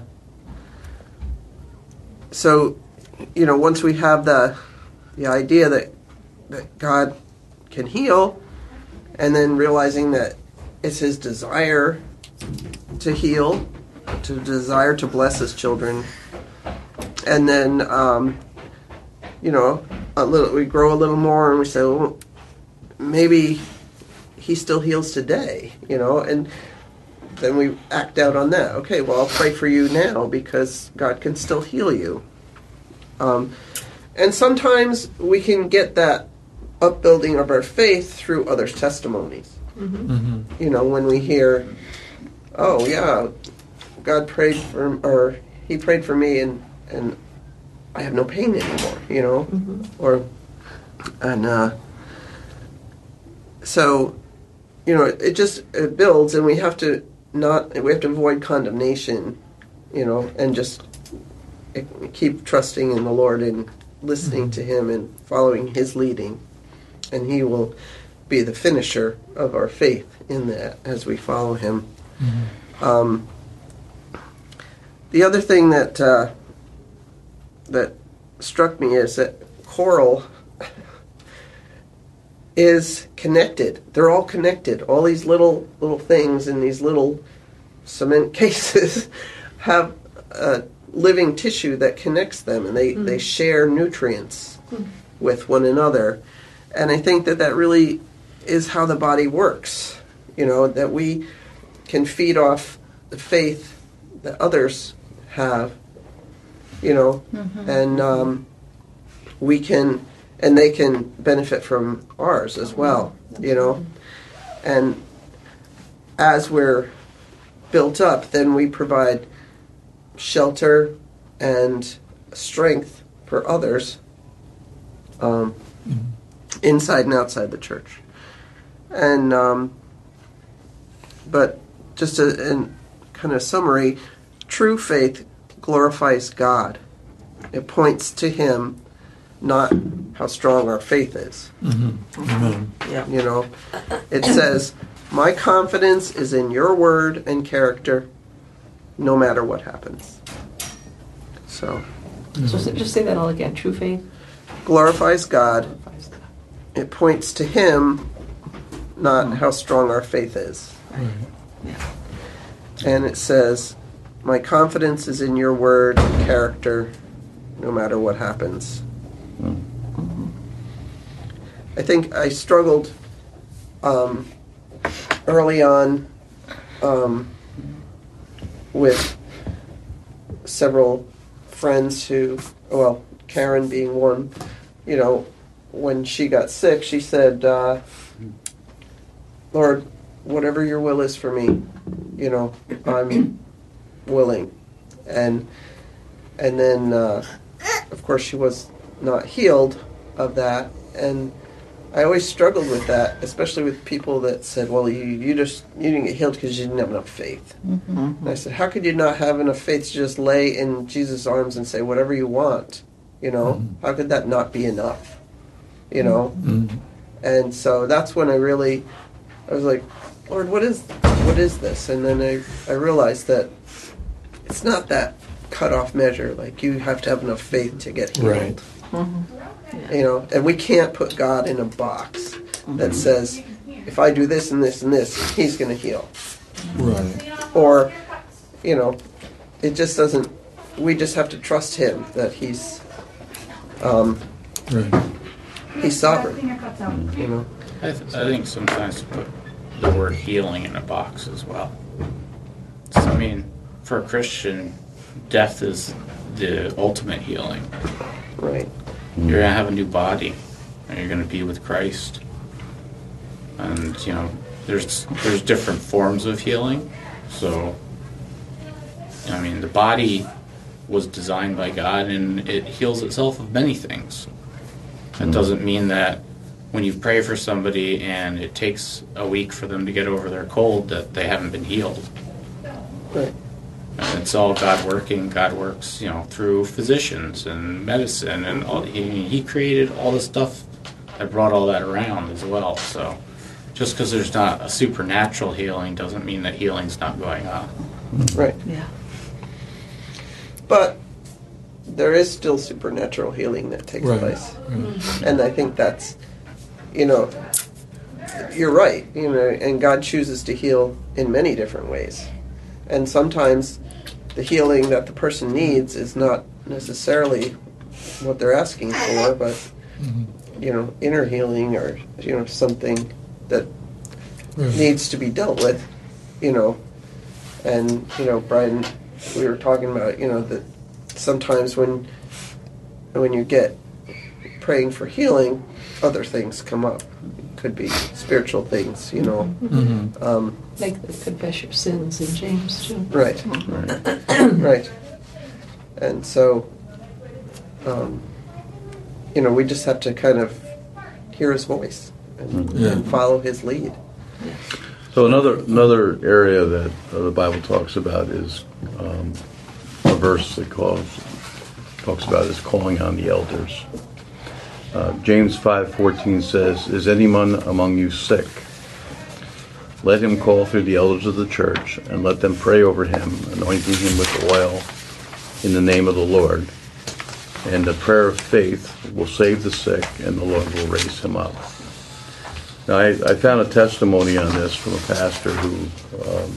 Speaker 1: so, you know, once we have the the idea that that God can heal, and then realizing that it's his desire to heal, to desire to bless his children, and then um, you know, a little, we grow a little more, and we say, well, maybe he still heals today, you know, and then we act out on that. Okay, well, I'll pray for you now because God can still heal you. Um, and sometimes we can get that upbuilding of our faith through others' testimonies. Mm-hmm. Mm-hmm. You know, when we hear, oh yeah, God prayed for, or he prayed for me, and and I have no pain anymore. You know, mm-hmm. or and uh, so, you know, it, it just it builds, and we have to not we have to avoid condemnation, you know, and just keep trusting in the Lord and listening mm-hmm. to him and following his leading, and he will be the finisher of our faith in that as we follow him. Mm-hmm. Um, the other thing that uh, that struck me is that coral is connected. They're all connected. All these little little things in these little cement cases have a living tissue that connects them, and they, mm-hmm. they share nutrients mm-hmm. with one another. And I think that that really is how the body works, you know, that we can feed off the faith that others have, you know, mm-hmm. and um, we can, and they can benefit from ours as well, you know. And as we're built up, then we provide shelter and strength for others um, mm-hmm. inside and outside the church. And um, but just a, in kind of summary, true faith glorifies God. It points to him, not how strong our faith is.
Speaker 4: Mm-hmm. Amen.
Speaker 1: Yeah. You know, it says, my confidence is in your word and character, no matter what happens. So,
Speaker 2: mm-hmm. so just say that all again. True faith
Speaker 1: glorifies God.
Speaker 2: glorifies God.
Speaker 1: It points to him, not mm-hmm. how strong our faith is.
Speaker 2: Right. Yeah.
Speaker 1: And it says, my confidence is in your word and character, no matter what happens. Mm-hmm. I think I struggled um, early on um, with several friends who, well, Karen being one, you know, when she got sick, she said, uh, Lord, whatever your will is for me, you know, I'm willing. And and then, uh, of course, she was not healed of that. And I always struggled with that, especially with people that said, well, you, you just you didn't get healed because you didn't have enough faith. Mm-hmm. And I said, how could you not have enough faith to just lay in Jesus' arms and say whatever you want? You know, mm-hmm. how could that not be enough? You know? Mm-hmm. And so that's when I really, I was like, Lord, what is what is this? And then I, I realized that it's not that cut-off measure. Like, you have to have enough faith to get healed.
Speaker 4: Right.
Speaker 2: Mm-hmm. Yeah.
Speaker 1: You know, and we can't put God in a box mm-hmm. that says, if I do this and this and this, he's going to heal.
Speaker 4: Right.
Speaker 1: Or, you know, it just doesn't, we just have to trust him that he's, um,
Speaker 4: right.
Speaker 1: he's sovereign. You know?
Speaker 6: I, th- I think sometimes to put the word healing in a box as well. So, I mean, for a Christian, death is the ultimate healing.
Speaker 1: Right.
Speaker 6: You're going to have a new body, and you're going to be with Christ. And, you know, there's there's different forms of healing. So, I mean, the body was designed by God, and it heals itself of many things. It doesn't mean that when you pray for somebody and it takes a week for them to get over their cold that they haven't been healed.
Speaker 1: Right.
Speaker 6: And it's all God working. God works, you know, through physicians and medicine, and all, he, he created all the stuff that brought all that around as well. So just because there's not a supernatural healing doesn't mean that healing's not going on.
Speaker 1: Right.
Speaker 2: Yeah.
Speaker 1: But there is still supernatural healing that takes
Speaker 4: Right.
Speaker 1: place.
Speaker 4: Right.
Speaker 1: And I think that's, you know, you're right, you know, and God chooses to heal in many different ways. And sometimes the healing that the person needs is not necessarily what they're asking for, but, you know, inner healing or, you know, something that
Speaker 4: Right.
Speaker 1: needs to be dealt with, you know. And, you know, Brian, we were talking about, you know, that sometimes when when you get praying for healing, other things come up. Could be spiritual things, you know.
Speaker 4: Mhm.
Speaker 1: Um,
Speaker 2: Like the confess your sins in James too.
Speaker 1: right, right. And so, um, you know, we just have to kind of hear his voice and,
Speaker 4: Yeah.
Speaker 1: and follow his lead.
Speaker 3: So another another area that uh, the Bible talks about is um, a verse that calls talks about is calling on the elders. Uh, James five fourteen says, "Is anyone among you sick? Let him call for the elders of the church, and let them pray over him, anointing him with oil in the name of the Lord. And the prayer of faith will save the sick, and the Lord will raise him up." Now, I, I found a testimony on this from a pastor who um,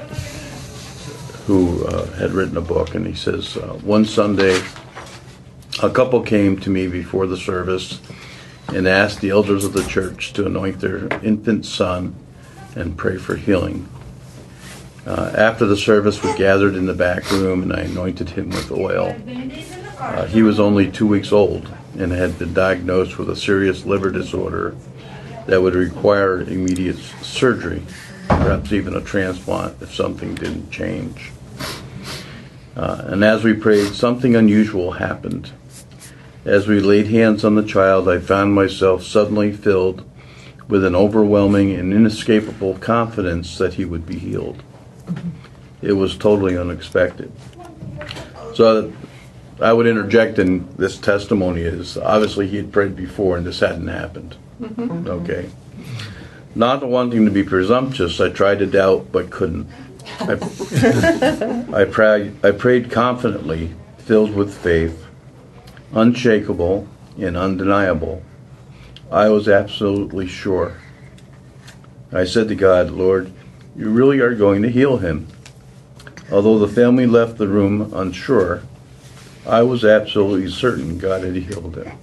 Speaker 3: who uh, had written a book, and he says, uh, one Sunday, a couple came to me before the service and asked the elders of the church to anoint their infant son and pray for healing. Uh, after the service, we gathered in the back room, and I anointed him with oil. Uh, he was only two weeks old and had been diagnosed with a serious liver disorder that would require immediate surgery, perhaps even a transplant if something didn't change. Uh, and as we prayed, something unusual happened. As we laid hands on the child, I found myself suddenly filled with an overwhelming and inescapable confidence that he would be healed. It was totally unexpected. So I would interject in this testimony is obviously he had prayed before and this hadn't happened. Okay. Not wanting to be presumptuous, I tried to doubt but couldn't. I, I, prayed, I prayed confidently, filled with faith, unshakable and undeniable. I was absolutely sure. I said to God, "Lord, you really are going to heal him." Although the family left the room unsure, I was absolutely certain God had healed him.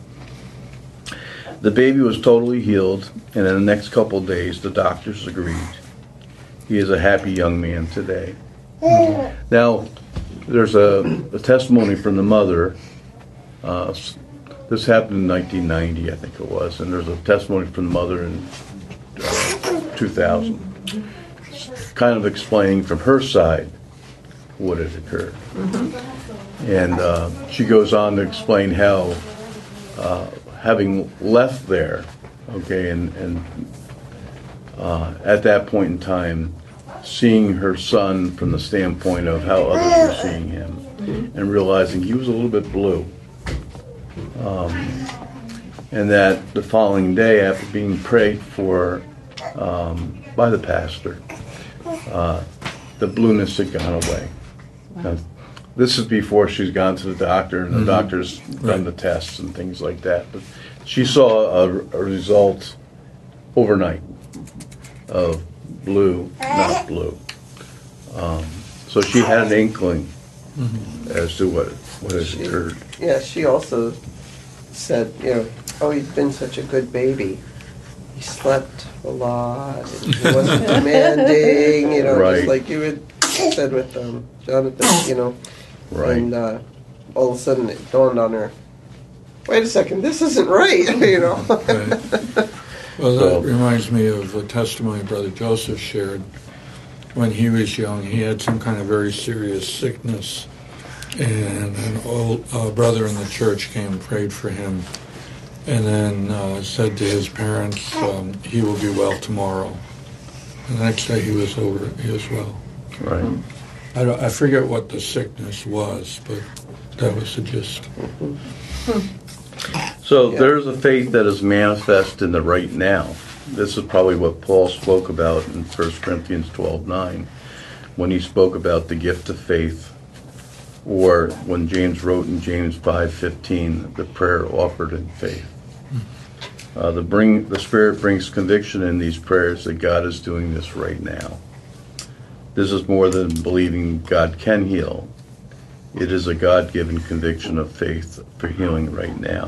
Speaker 3: The baby was totally healed, and in the next couple of days, the doctors agreed. He is a happy young man today. Now, there's a, a testimony from the mother. Uh, this happened in nineteen ninety, I think it was, and there's a testimony from the mother in uh, two thousand, kind of explaining from her side what had occurred. Mm-hmm. And uh, she goes on to explain how uh, having left there, okay, and, and uh, at that point in time, seeing her son from the standpoint of how others were seeing him, and realizing he was a little bit blue. Um, and that the following day, after being prayed for um, by the pastor, uh, the blueness had gone away. Now, this is before she's gone to the doctor, and the mm-hmm. doctor's done right. the tests and things like that. But she saw a, a result overnight of blue, not blue. Um, so she had an inkling mm-hmm. as to what what has
Speaker 1: she,
Speaker 3: occurred.
Speaker 1: Yeah, she also said, you know, oh, he's been such a good baby. He slept a lot, and he wasn't demanding, you know,
Speaker 3: right.
Speaker 1: just like you had said with um, Jonathan, you know.
Speaker 3: Right.
Speaker 1: And uh, all of a sudden it dawned on her, wait a second, this isn't right, you know.
Speaker 4: Right. Well,
Speaker 3: So-
Speaker 4: that reminds me of a testimony Brother Joseph shared. When he was young, he had some kind of very serious sickness, and an old uh, brother in the church came and prayed for him, and then uh, said to his parents, um, he will be well tomorrow. And the next day he was over, he was well.
Speaker 3: Right.
Speaker 4: I, don't, I forget what the sickness was, but that was the gist.
Speaker 3: So
Speaker 1: Yeah.
Speaker 3: there's a faith that is manifest in the right now. This is probably what Paul spoke about in First Corinthians twelve nine, when he spoke about the gift of faith, or when James wrote in James five fifteen, the prayer offered in faith. Uh, the bring the Spirit brings conviction in these prayers that God is doing this right now. This is more than believing God can heal. It is a God-given conviction of faith for healing right now.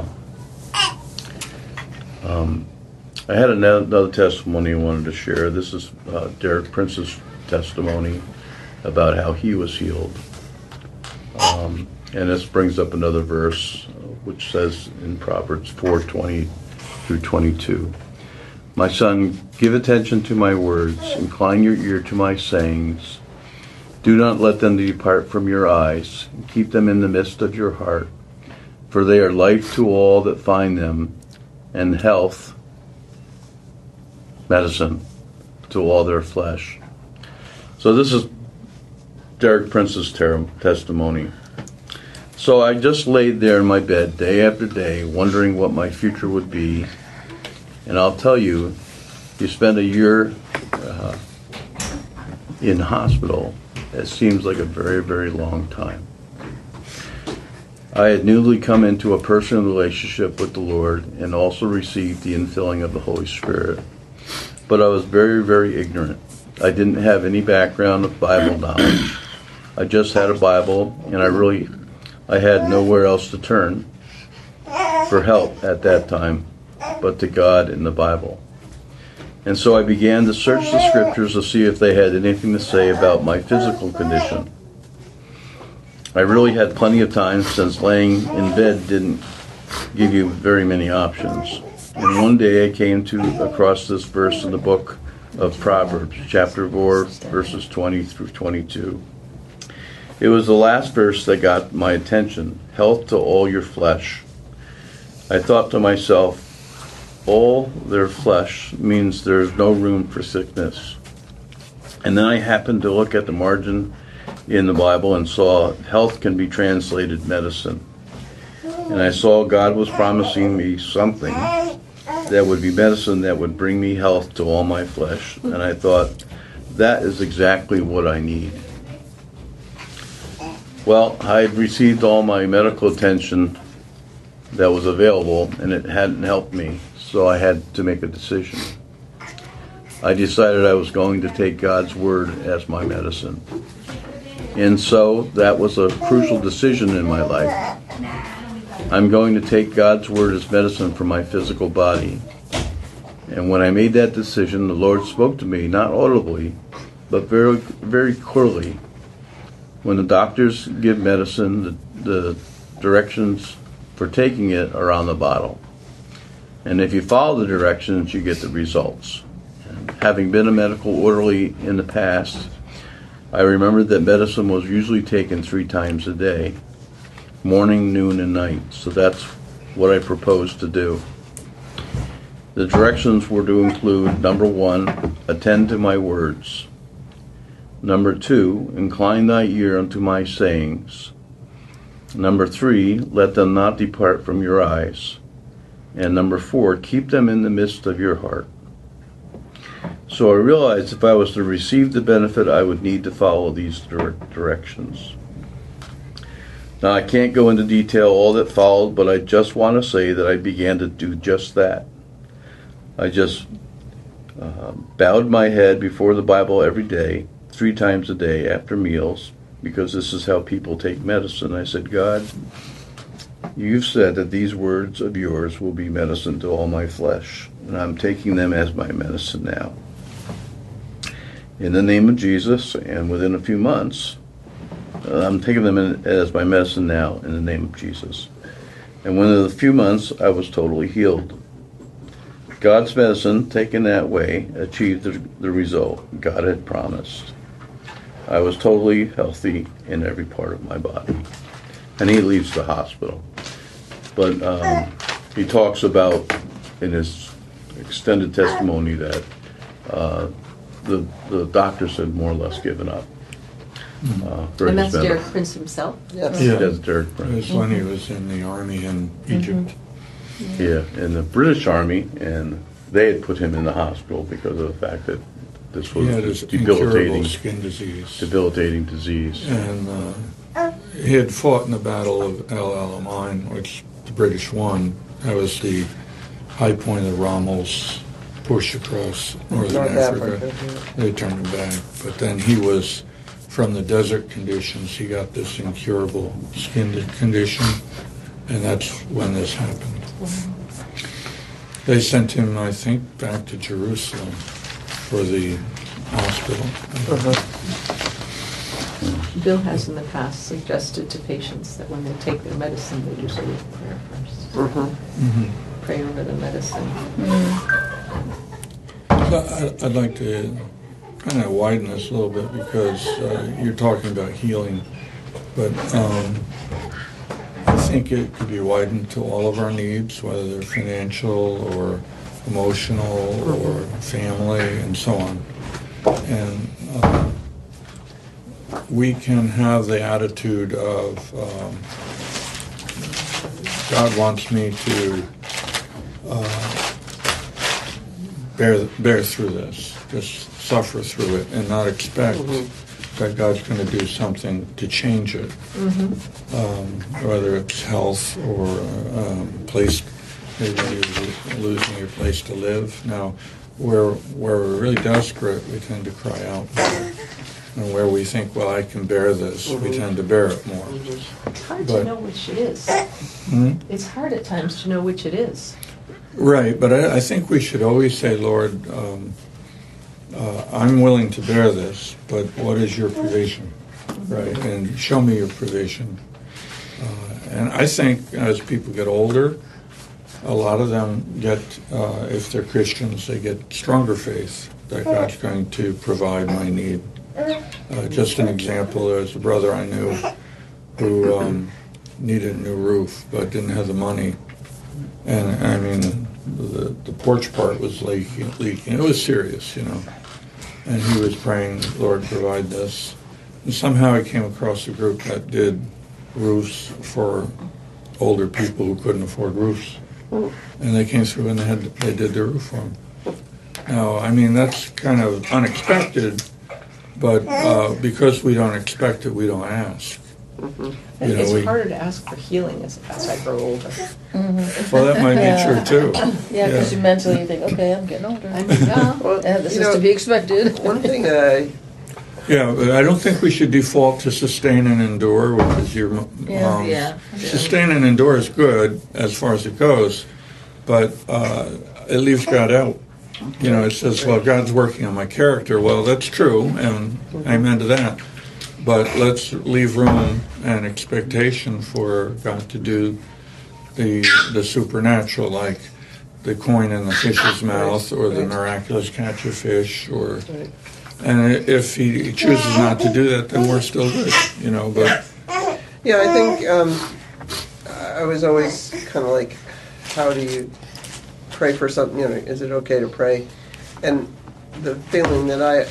Speaker 3: Um, I had another, another testimony I wanted to share. This is uh, Derek Prince's testimony about how he was healed. Um, and this brings up another verse, uh, which says in Proverbs four twenty through twenty-two, "My son, give attention to my words, incline your ear to my sayings. Do not let them depart from your eyes, and keep them in the midst of your heart, for they are life to all that find them, and health, medicine, to all their flesh." So this is Derek Prince's ter- testimony. "So I just laid there in my bed day after day, wondering what my future would be. And I'll tell you, you spend a year uh, in hospital. It seems like a very, very long time. I had newly come into a personal relationship with the Lord and also received the infilling of the Holy Spirit. But I was very, very ignorant. I didn't have any background of Bible knowledge. I just had a Bible, and I really, I had nowhere else to turn for help at that time but to God and the Bible. And so I began to search the scriptures to see if they had anything to say about my physical condition. I really had plenty of time, since laying in bed didn't give you very many options. And one day I came to across this verse in the book of Proverbs, chapter four, verses twenty through twenty-two. It was the last verse that got my attention. "Health to all your flesh." I thought to myself, all their flesh means there's no room for sickness. And then I happened to look at the margin in the Bible and saw health can be translated medicine. And I saw God was promising me something that would be medicine that would bring me health to all my flesh. And I thought, that is exactly what I need. Well, I had received all my medical attention that was available, and it hadn't helped me, so I had to make a decision. I decided I was going to take God's word as my medicine. And so that was a crucial decision in my life. I'm going to take God's word as medicine for my physical body. And when I made that decision, the Lord spoke to me, not audibly, but very, very clearly. When the doctors give medicine, the, the directions for taking it are on the bottle. And if you follow the directions, you get the results. And having been a medical orderly in the past, I remembered that medicine was usually taken three times a day, morning, noon, and night. So that's what I proposed to do. The directions were to include, number one, attend to my words. Number two, incline thy ear unto my sayings. Number three, let them not depart from your eyes. And number four, keep them in the midst of your heart. So I realized if I was to receive the benefit, I would need to follow these directions. Now, I can't go into detail all that followed, but I just want to say that I began to do just that. I just uh, bowed my head before the Bible every day, three times a day after meals, because this is how people take medicine. I said, God, you've said that these words of yours will be medicine to all my flesh, and I'm taking them as my medicine now. In the name of Jesus, and within a few months, uh, I'm taking them in, as my medicine now in the name of Jesus. And within a few months, I was totally healed. God's medicine, taken that way, achieved the, the result God had promised. I was totally healthy in every part of my body. And he leaves the hospital. But um, he talks about in his extended testimony that uh, the the doctors had more or less given up. Uh, for
Speaker 2: And
Speaker 3: his
Speaker 2: that's
Speaker 3: mental-
Speaker 2: Derek Prince himself?
Speaker 1: Yes.
Speaker 4: Yeah.
Speaker 3: That's Derek
Speaker 4: It
Speaker 3: Prince.
Speaker 4: was when he was in the army in Egypt.
Speaker 3: Yeah, in the British Army, and they had put him in the hospital because of the fact that this
Speaker 4: He
Speaker 3: was
Speaker 4: had this
Speaker 3: debilitating,
Speaker 4: incurable skin disease.
Speaker 3: debilitating disease.
Speaker 4: And uh, he had fought in the Battle of El Alamein, which the British won. That was the high point of Rommel's push across northern
Speaker 1: North
Speaker 4: Africa.
Speaker 1: Africa,
Speaker 4: They turned him back. But then he was, from the desert conditions, he got this incurable skin condition, and that's when this happened. They sent him, I think, back to Jerusalem for the hospital.
Speaker 2: Bill has in the past suggested to patients that when they take their medicine, they do say a prayer first.
Speaker 4: Mhm.
Speaker 2: Pray over the medicine.
Speaker 4: But I- I'd like to kind of widen this a little bit because uh, you're talking about healing, but um, I think it could be widened to all of our needs, whether they're financial or emotional or family and so on. And uh, we can have the attitude of um, God wants me to uh, bear bear through this, just suffer through it, and not expect that God's going to do something to change it, um, whether it's health or um, place, maybe you're losing your place to live. Now, where where we're really desperate, we tend to cry out more. And where we think, well, I can bear this, we tend to bear it more.
Speaker 2: It's hard
Speaker 4: But-
Speaker 2: to know which it is.
Speaker 4: Hmm?
Speaker 2: It's hard at times to know which it is.
Speaker 4: Right, but I, I think we should always say, Lord, um, uh, I'm willing to bear this, but what is your provision? Right, and show me your provision. Uh, and I think as people get older, a lot of them get, uh, if they're Christians, they get stronger faith that God's going to provide my need. Uh, just an example, there's a brother I knew who um, needed a new roof but didn't have the money. And I mean, the, the porch part was leaking, leaking. It was serious, you know. And he was praying, Lord, provide this. And somehow he came across a group that did roofs for older people who couldn't afford roofs. And they came through and they, had, they did the roof for him. Now, I mean, that's kind of unexpected, but uh, because we don't expect it, we don't ask. You know,
Speaker 2: It's
Speaker 4: we-
Speaker 2: harder to ask for healing as, as I grow older.
Speaker 4: Well, that might
Speaker 5: Yeah.
Speaker 4: be true, too.
Speaker 5: Yeah, because
Speaker 4: Yeah.
Speaker 5: you mentally think, okay, I'm getting older.
Speaker 2: I mean, yeah.
Speaker 1: Well,
Speaker 5: Yeah, this
Speaker 1: you
Speaker 5: is
Speaker 1: know,
Speaker 5: to be expected.
Speaker 1: one thing I
Speaker 4: Yeah, but I don't think we should default to sustain and endure, which is your.
Speaker 5: Yeah,
Speaker 4: um,
Speaker 5: yeah.
Speaker 4: Sustain and endure is good as far as it goes, but uh, it leaves God out. You know, it says, well, God's working on my character. Well, that's true, and amen to that. But let's leave room and expectation for God to do the the supernatural, like the coin in the fish's mouth, or the miraculous catch of fish, or. And if he chooses not to do that, then we're still good, you know. But
Speaker 1: Yeah, I think um, I was always kind of like, how do you pray for something? You know, is it okay to pray? And the feeling that I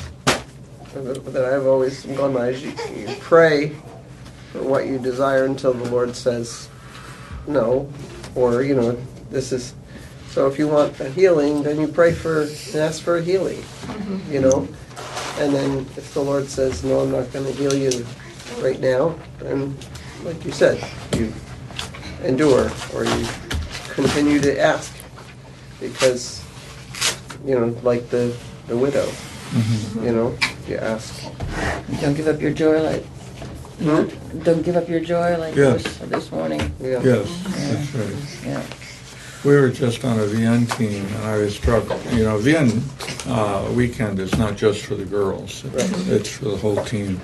Speaker 1: that I've always gone by is you, you pray for what you desire until the Lord says no, or you know, this is. So if you want a healing, then you pray for and ask for a healing. You know. And then if the Lord says, no, I'm not going to heal you right now, then, like you said, you endure or you continue to ask. Because, you know, like the, the widow, you know, you ask.
Speaker 5: Don't give up your joy like,
Speaker 1: Hmm?
Speaker 5: don't give up your joy like
Speaker 4: Yes.
Speaker 5: this, this morning.
Speaker 1: Yeah.
Speaker 4: yes, that's right.
Speaker 5: Yeah.
Speaker 4: We were just on a V N team, and I was struck. You know, V N uh, weekend is not just for the girls; it's, it's for the whole team.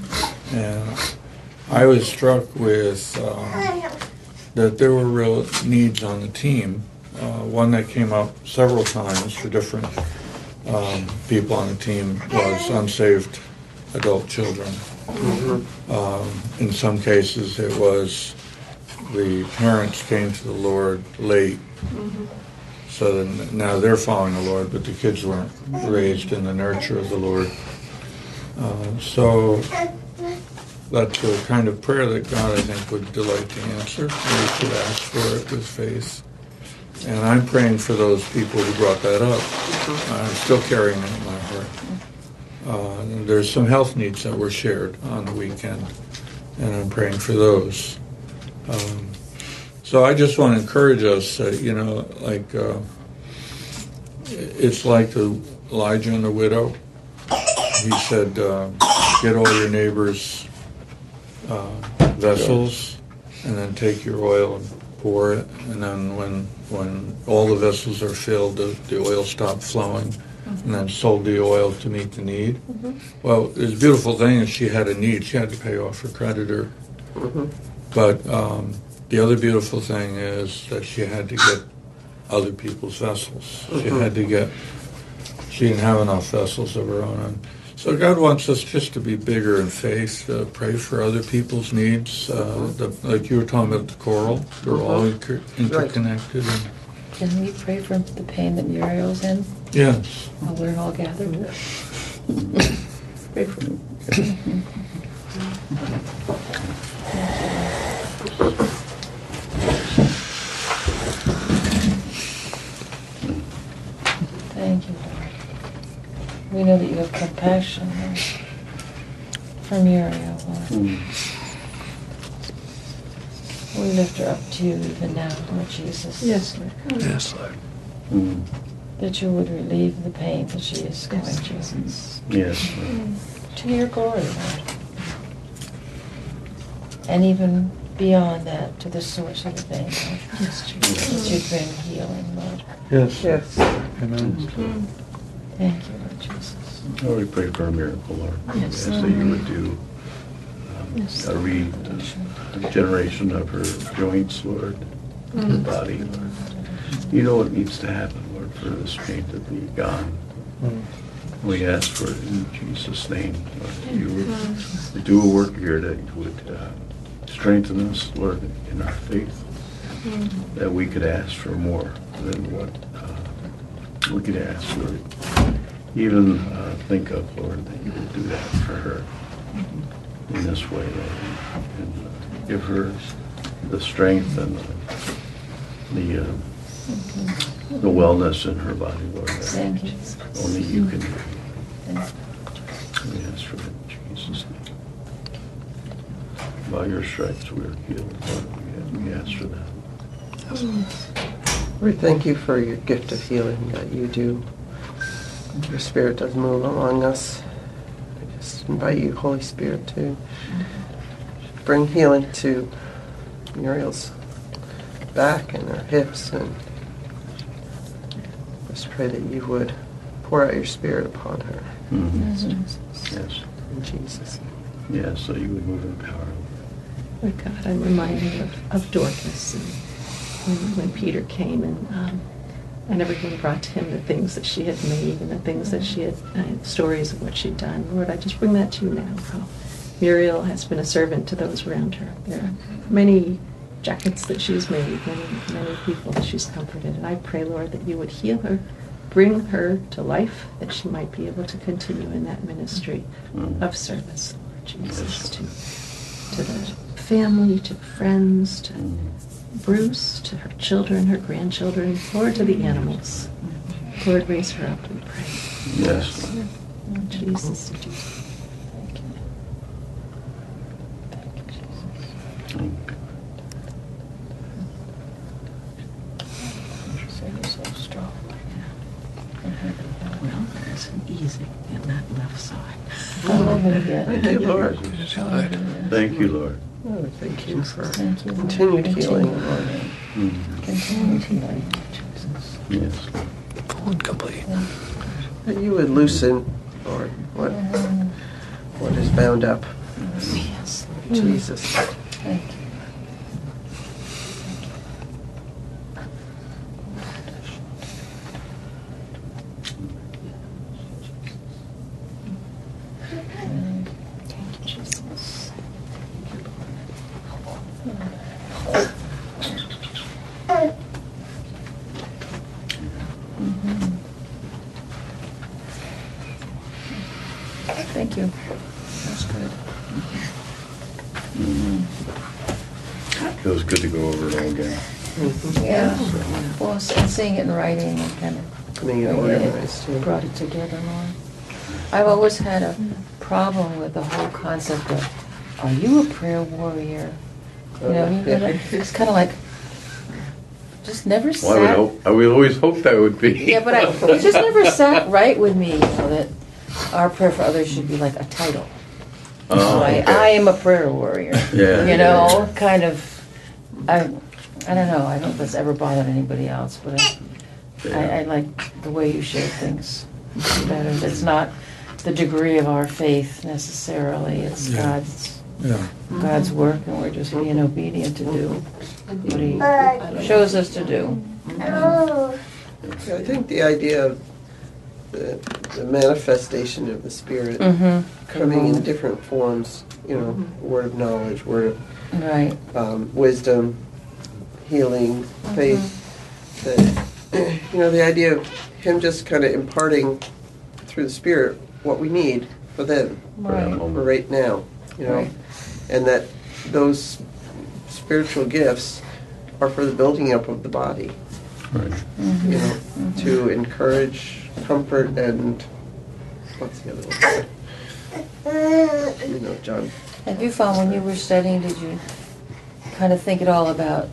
Speaker 4: And I was struck with uh, that there were real needs on the team. Uh, one that came up several times for different um, people on the team was unsaved adult children. Um, in some cases, it was the parents came to the Lord late. So then now they're following the Lord, but the kids weren't raised in the nurture of the Lord. Uh, so that's the kind of prayer that God, I think, would delight to answer. We should ask for it with faith. And I'm praying for those people who brought that up. I'm still carrying it in my heart. Uh, and there's some health needs that were shared on the weekend, and I'm praying for those. Um, so I just want to encourage us, uh, you know, like uh, it's like the Elijah and the widow. He said, uh, get all your neighbors' uh, vessels, and then take your oil and pour it. And then when when all the vessels are filled, the, the oil stopped flowing, and then sold the oil to meet the need. Mm-hmm. Well, the beautiful thing is she had a need. She had to pay off her creditor. Mm-hmm. But um, the other beautiful thing is that she had to get other people's vessels. Mm-hmm. She had to get, she didn't have enough vessels of her own. And so God wants us just to be bigger in faith, uh, pray for other people's needs. Uh, the, like you were talking about the coral, they're mm-hmm. all inter- interconnected.
Speaker 1: Right.
Speaker 4: And,
Speaker 5: Can we pray for the pain that Muriel's in
Speaker 4: yes.
Speaker 5: while we're all gathered?
Speaker 2: Pray for me.
Speaker 5: Thank you, Lord. We know that you have compassion, Lord, for Muriel, Lord.
Speaker 3: Mm.
Speaker 5: We lift her up to you even now, Lord Jesus.
Speaker 2: Yes, Lord.
Speaker 3: Yes, Lord. Mm.
Speaker 5: That you would relieve the pain that she is going
Speaker 2: Yes,
Speaker 5: through.
Speaker 2: Jesus.
Speaker 3: Yes, Lord.
Speaker 5: To your glory, Lord. And even beyond that, to the source of the pain, Lord.
Speaker 2: Yes, Jesus.
Speaker 5: That you bring healing, Lord.
Speaker 4: Yes.
Speaker 1: Yes.
Speaker 4: Amen.
Speaker 5: Thank you, Lord Jesus.
Speaker 3: Lord, we pray for a miracle, Lord.
Speaker 2: Yes.
Speaker 3: We ask that you would do um,
Speaker 2: Yes.
Speaker 3: a regeneration of her joints, Lord,
Speaker 2: Mm.
Speaker 3: her body, Lord. You know what needs to happen, Lord, for this pain to be gone.
Speaker 4: Mm.
Speaker 3: We ask for it in Jesus' name, Lord. You would do a work here that you would uh, strengthen us, Lord, in our faith, that we could ask for more than what uh, we could ask, Lord. Even uh, think of, Lord, that you would do that for her in this way, Lord, and uh, give her the strength and the the, uh, the wellness in her body, Lord, that
Speaker 5: Thank you.
Speaker 3: only you can do.
Speaker 5: Thank
Speaker 3: We ask for it in Jesus' name. By your stripes we are healed, Lord. We ask for that.
Speaker 1: We thank you for your gift of healing that you do. Your Spirit does move among us. I just invite you, Holy Spirit, to bring healing to Muriel's back and her hips, and just pray that you would pour out your Spirit upon her.
Speaker 3: Mhm.
Speaker 5: Yes, Jesus.
Speaker 3: Yes.
Speaker 1: In Jesus' name.
Speaker 3: Yes, so you would move in power.
Speaker 2: Lord God, I'm reminded of, of Dorcas and when, when Peter came and um, and everyone brought to him the things that she had made and the things that she had, uh, stories of what she'd done. Lord, I just bring that to you now. How Muriel has been a servant to those around her. There are many jackets that she's made, many, many people that she's comforted. And I pray, Lord, that you would heal her, bring her to life, that she might be able to continue in that ministry
Speaker 3: Mm.
Speaker 2: of service, Lord Jesus, to, to the family, to friends, to
Speaker 3: Mm.
Speaker 2: Bruce, to her children, her grandchildren, Lord, to the animals. Lord, raise her up, we pray.
Speaker 3: Yes.
Speaker 2: Lord Jesus.
Speaker 5: Thank you. Thank you, Jesus.
Speaker 3: Mm.
Speaker 5: So you're so strong.
Speaker 2: Well, there's an easy in that left side.
Speaker 5: Hallelujah.
Speaker 1: Thank you, Lord.
Speaker 5: Hallelujah.
Speaker 3: Thank you, Lord.
Speaker 1: Oh, thank you for
Speaker 5: Thank you, Lord.
Speaker 1: continued healing,
Speaker 5: Continue
Speaker 1: Lord.
Speaker 3: Mm.
Speaker 5: Continued healing, Jesus.
Speaker 3: Yes.
Speaker 5: Thank you.
Speaker 1: That you would loosen, Lord, what what is bound up.
Speaker 2: Yes.
Speaker 1: Jesus.
Speaker 5: Thank you.
Speaker 2: Thank you, Jesus.
Speaker 5: That's good.
Speaker 3: It was good to go over it all again.
Speaker 5: Yeah. Well, and seeing it in writing and kind of
Speaker 1: Being
Speaker 5: Yeah,
Speaker 1: organized,
Speaker 5: it
Speaker 1: too.
Speaker 5: brought it together more. I've always had a problem with the whole concept of, are you a prayer warrior? You know, you
Speaker 1: Yeah.
Speaker 5: gotta, it's kind of like, just never
Speaker 3: Well, I would
Speaker 5: sat.
Speaker 3: hope, I would always hope that would be.
Speaker 5: Yeah, but I, it just never sat right with me, you know, that our prayer for others should be like a title.
Speaker 3: Oh,
Speaker 5: I,
Speaker 3: okay.
Speaker 5: I am a prayer warrior.
Speaker 3: Yeah.
Speaker 5: You know, kind of, I, I don't know, I don't know if that's ever bothered anybody else, but I, I, I like the way you share things better. It's not the degree of our faith necessarily. It's
Speaker 4: Yeah.
Speaker 5: God's
Speaker 4: Yeah.
Speaker 5: God's work, and we're just being obedient to do what He shows us to do.
Speaker 1: Yeah, I think the idea of the, the manifestation of the Spirit
Speaker 5: Mm-hmm.
Speaker 1: coming in different forms, you know, word of knowledge, word of
Speaker 5: Right.
Speaker 1: um, wisdom, healing, faith. That, you know, the idea of Him just kind of imparting through the Spirit what we need for them,
Speaker 5: Right.
Speaker 1: for right now, you know,
Speaker 5: Right.
Speaker 1: and that those spiritual gifts are for the building up of the body,
Speaker 3: Right.
Speaker 5: Mm-hmm.
Speaker 1: you know, to encourage, comfort, and what's the other one? You know, John.
Speaker 5: Have you found when you were studying, did you kind of think at all about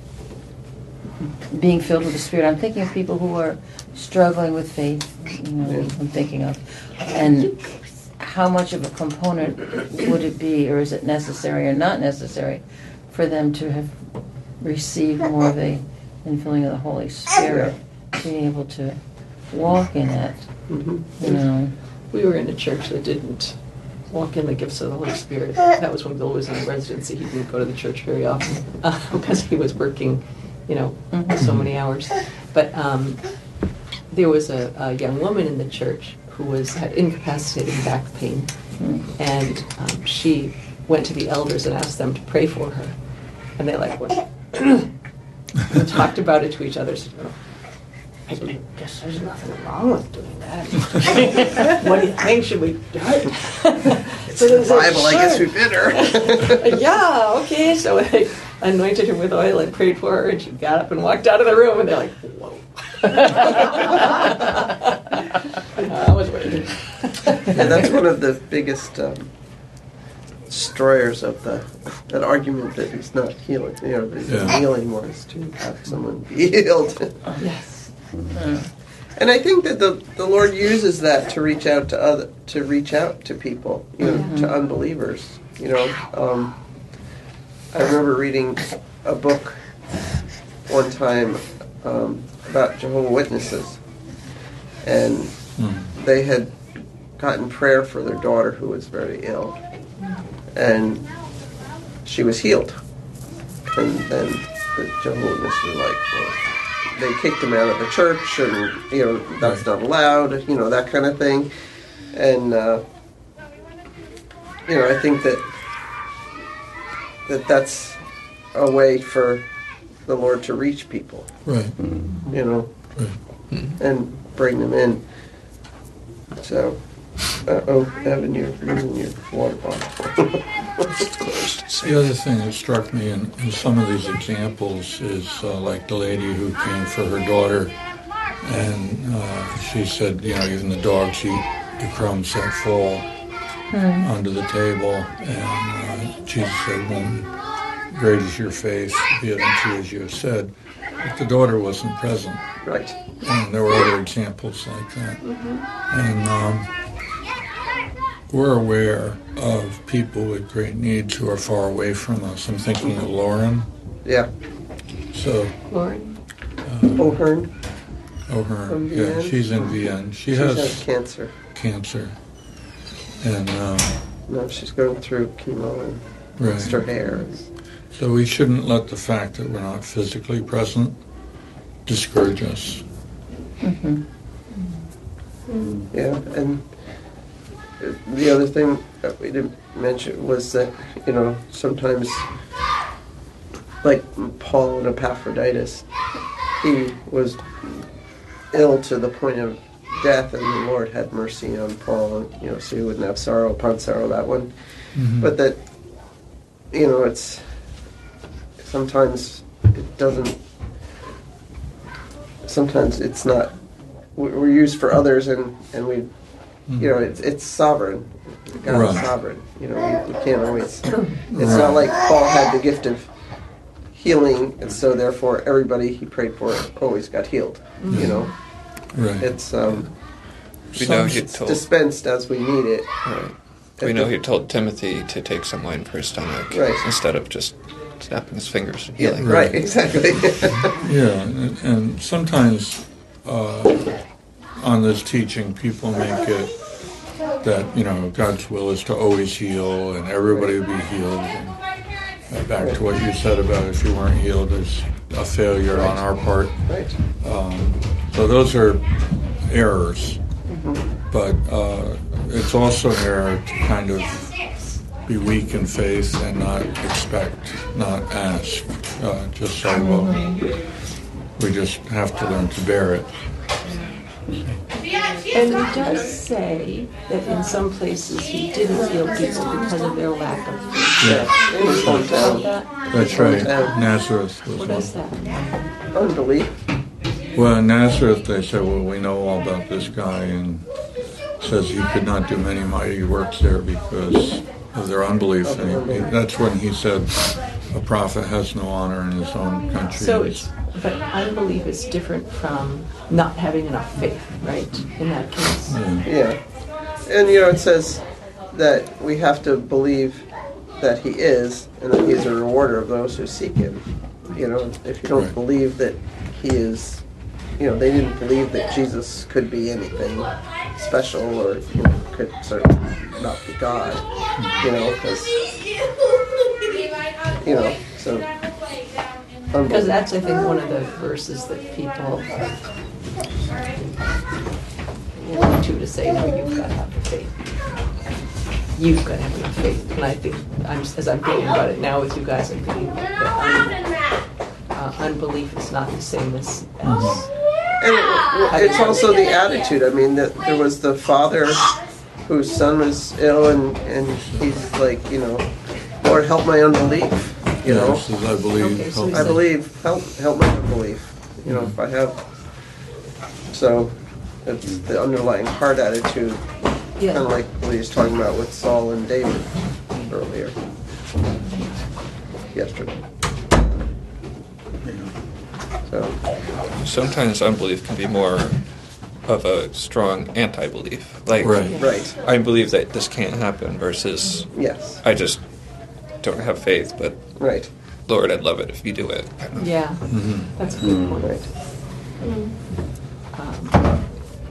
Speaker 5: being filled with the Spirit? I'm thinking of people who are struggling with faith, you know,
Speaker 1: Yeah.
Speaker 5: I'm thinking of. And how much of a component would it be, or is it necessary or not necessary, for them to have received more of the infilling of the Holy Spirit, being able to walk in it,
Speaker 1: Mhm.
Speaker 5: you know?
Speaker 2: We were in a church that didn't walk in the gifts of the Holy Spirit. That was when Bill was in residency. He didn't go to the church very often uh, because he was working, you know, so many hours. But um, there was a, a young woman in the church who was had incapacitating back pain, and um, she went to the elders and asked them to pray for her, and they like went and talked about it to each other. So, I guess there's nothing wrong with doing that. What do you think? Should we do it?
Speaker 1: It's the Bible, I guess we better.
Speaker 2: Yeah, okay. So I anointed her with oil and prayed for her, and she got up and walked out of the room, and they're like, whoa. I was waiting.
Speaker 1: Yeah, that's one of the biggest um, destroyers of the that argument that he's not healing. You know, that
Speaker 4: Yeah.
Speaker 1: healing was to have someone be healed.
Speaker 2: Yes.
Speaker 1: And I think that the the Lord uses that to reach out to other to reach out to people, you know, to unbelievers. You know, um, I remember reading a book one time um, about Jehovah's Witnesses, and they had gotten prayer for their daughter who was very ill, and she was healed. And then the Jehovah's Witnesses were like, well, they kicked him out of the church, and you know that's not allowed, you know, that kind of thing. And uh, you know, I think that that that's a way for the Lord to reach people,
Speaker 4: Right.
Speaker 1: you know, and bring them in. So, uh, oh, Evan, you're using your water bottle.
Speaker 4: The other thing that struck me in, in some of these examples is uh, like the lady who came for her daughter, and uh, she said, you know, even the dogs eat the crumbs that fall onto the table. And uh, Jesus said, when great is your faith, be it unto you as you have said. But the daughter wasn't present.
Speaker 1: Right.
Speaker 4: And there were other examples like that. And um, we're aware of people with great needs who are far away from us. I'm thinking of Lauren.
Speaker 1: Yeah.
Speaker 4: So,
Speaker 2: Lauren?
Speaker 1: O'Hearn.
Speaker 4: O'Hearn,
Speaker 1: From
Speaker 4: yeah,
Speaker 1: Vienna?
Speaker 4: she's in Vienna. She
Speaker 1: She
Speaker 4: has
Speaker 1: has cancer.
Speaker 4: cancer. And, um,
Speaker 1: No, she's going through chemo and
Speaker 4: right.
Speaker 1: lost her hair.
Speaker 4: So we shouldn't let the fact that we're not physically present discourage us.
Speaker 5: Mm-hmm.
Speaker 1: Yeah, and the other thing that we didn't mention was that, you know, sometimes, like Paul and Epaphroditus, he was ill to the point of death, and the Lord had mercy on Paul, you know, so he wouldn't have sorrow upon sorrow, that one.
Speaker 4: Mhm.
Speaker 1: But that, you know, it's, sometimes it doesn't, sometimes it's not, we- we're used for others, and, and we, you know, it's, it's sovereign. God is
Speaker 4: Right.
Speaker 1: sovereign. You know, we, we can't always, it's not like Paul had the gift of healing, and so therefore everybody he prayed for always got healed. You know,
Speaker 4: Right.
Speaker 1: it's um,
Speaker 7: We know
Speaker 4: Some-
Speaker 7: he
Speaker 1: it's
Speaker 7: told
Speaker 1: dispensed as we need it.
Speaker 7: right. We know he told Timothy to take some wine for his stomach
Speaker 1: Right.
Speaker 7: instead of just snapping his fingers and
Speaker 1: Yeah,
Speaker 7: healing.
Speaker 1: right, exactly.
Speaker 4: Yeah, and, and sometimes uh, on this teaching, people make it that, you know, God's will is to always heal and everybody will be healed. And uh, back to what you said about if you weren't healed, there's a failure on our part.
Speaker 1: Right.
Speaker 4: Um, so those are errors. But uh, it's also an error to kind of be weak in faith and not expect, not ask. Uh, just say, well, we just have to learn to bear it.
Speaker 2: And it does say that in some places he didn't heal people because of their lack of faith.
Speaker 1: Yeah. In his
Speaker 2: About
Speaker 1: hometown.
Speaker 2: that?
Speaker 4: That's right.
Speaker 1: Hometown.
Speaker 4: Nazareth was
Speaker 2: What
Speaker 4: one.
Speaker 2: is that?
Speaker 1: Unbelief.
Speaker 4: Well, in Nazareth, they said, well, we know all about this guy, and says he could not do many mighty works there because of their unbelief. And he, that's when he said, a prophet has no honor in his own country.
Speaker 2: So it's, but unbelief is different from not having enough faith, right? In that case.
Speaker 4: Yeah.
Speaker 1: Yeah. And, you know, it says that we have to believe that he is, and that he is a rewarder of those who seek him. You know, if you don't
Speaker 4: Right.
Speaker 1: believe that he is, you know, they didn't believe that Jesus could be anything special, or, you know, could certainly not be God, you know, because, you know, so.
Speaker 2: Because
Speaker 1: unbelief.
Speaker 2: that's, I think, one of the verses that people look to to say, no, you've got to have the faith. You've got to have enough faith. And I think, I'm, as I'm thinking about it now with you guys, I'm thinking that un, uh, unbelief is not the same as, as
Speaker 1: And it, it's also the attitude. I mean, that there was the father whose son was ill, and, and he's like, you know, Lord, help my unbelief. You
Speaker 4: Yeah,
Speaker 1: know,
Speaker 4: he says, I believe.
Speaker 2: Okay, so
Speaker 4: help
Speaker 1: I
Speaker 2: he's
Speaker 4: me.
Speaker 1: believe. Help, help my unbelief. You know, if I have. So, it's the underlying heart attitude,
Speaker 2: yeah.
Speaker 1: kind of like what he was talking about with Saul and David earlier, yesterday. So,
Speaker 7: Sometimes unbelief can be more of a strong anti-belief. Like,
Speaker 4: Right.
Speaker 1: right.
Speaker 7: I believe that this can't happen versus
Speaker 1: Yes.
Speaker 7: I just don't have faith, but
Speaker 1: Right.
Speaker 7: Lord, I'd love it if you do it. Kind of.
Speaker 2: Yeah,
Speaker 4: Mhm.
Speaker 2: that's a good point.
Speaker 1: Right.
Speaker 2: Um,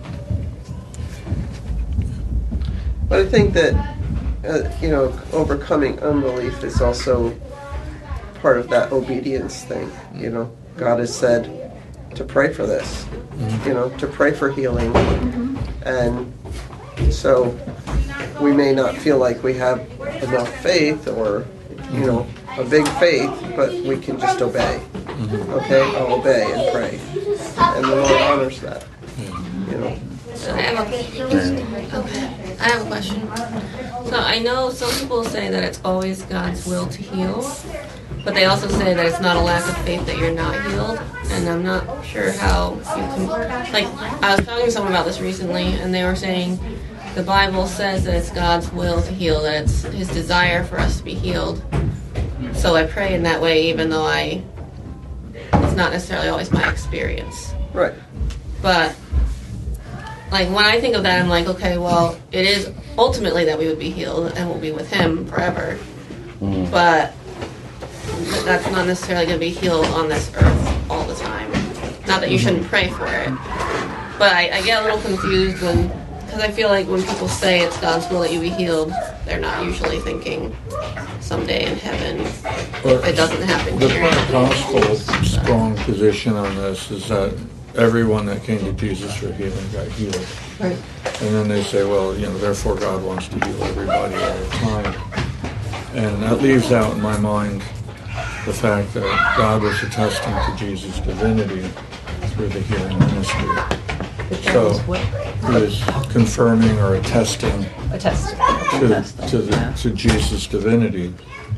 Speaker 1: But I think that, uh, you know, overcoming unbelief is also part of that obedience thing. You know, God has said to pray for this, you know, to pray for healing. And so we may not feel like we have enough faith or, you know, a big faith, but we can just obey. Okay, I'll obey and pray. And the Lord honors that, you know.
Speaker 8: So I have a okay. I have a question. So I know some people say that it's always God's will to heal, but they also say that it's not a lack of faith that you're not healed. And I'm not sure how you can. Like, I was talking to someone about this recently, and they were saying the Bible says that it's God's will to heal, that it's His desire for us to be healed. So I pray in that way, even though I it's not necessarily always my experience.
Speaker 1: Right.
Speaker 8: But like when I think of that, I'm like, okay, well, it is ultimately that we would be healed and we'll be with Him forever. But that's not necessarily going to be healed on this earth all the time. Not that you shouldn't pray for it, but I, I get a little confused when, because I feel like when people say it's God's will that you be healed, they're not usually thinking someday in heaven.
Speaker 4: Well,
Speaker 8: It doesn't happen
Speaker 4: The
Speaker 8: here.
Speaker 4: Pentecostal strong position on this is that everyone that came to Jesus for healing got healed.
Speaker 2: right.
Speaker 4: And then they say, well, you know, therefore God wants to heal everybody all the time. And that leaves out in my mind the fact that God was attesting to Jesus' divinity through the healing ministry.
Speaker 2: That that
Speaker 4: So
Speaker 2: is what?
Speaker 4: he was confirming or attesting
Speaker 2: Attesting.
Speaker 4: to,
Speaker 2: Attesting,
Speaker 4: to, the,
Speaker 2: yeah.
Speaker 4: to Jesus' divinity.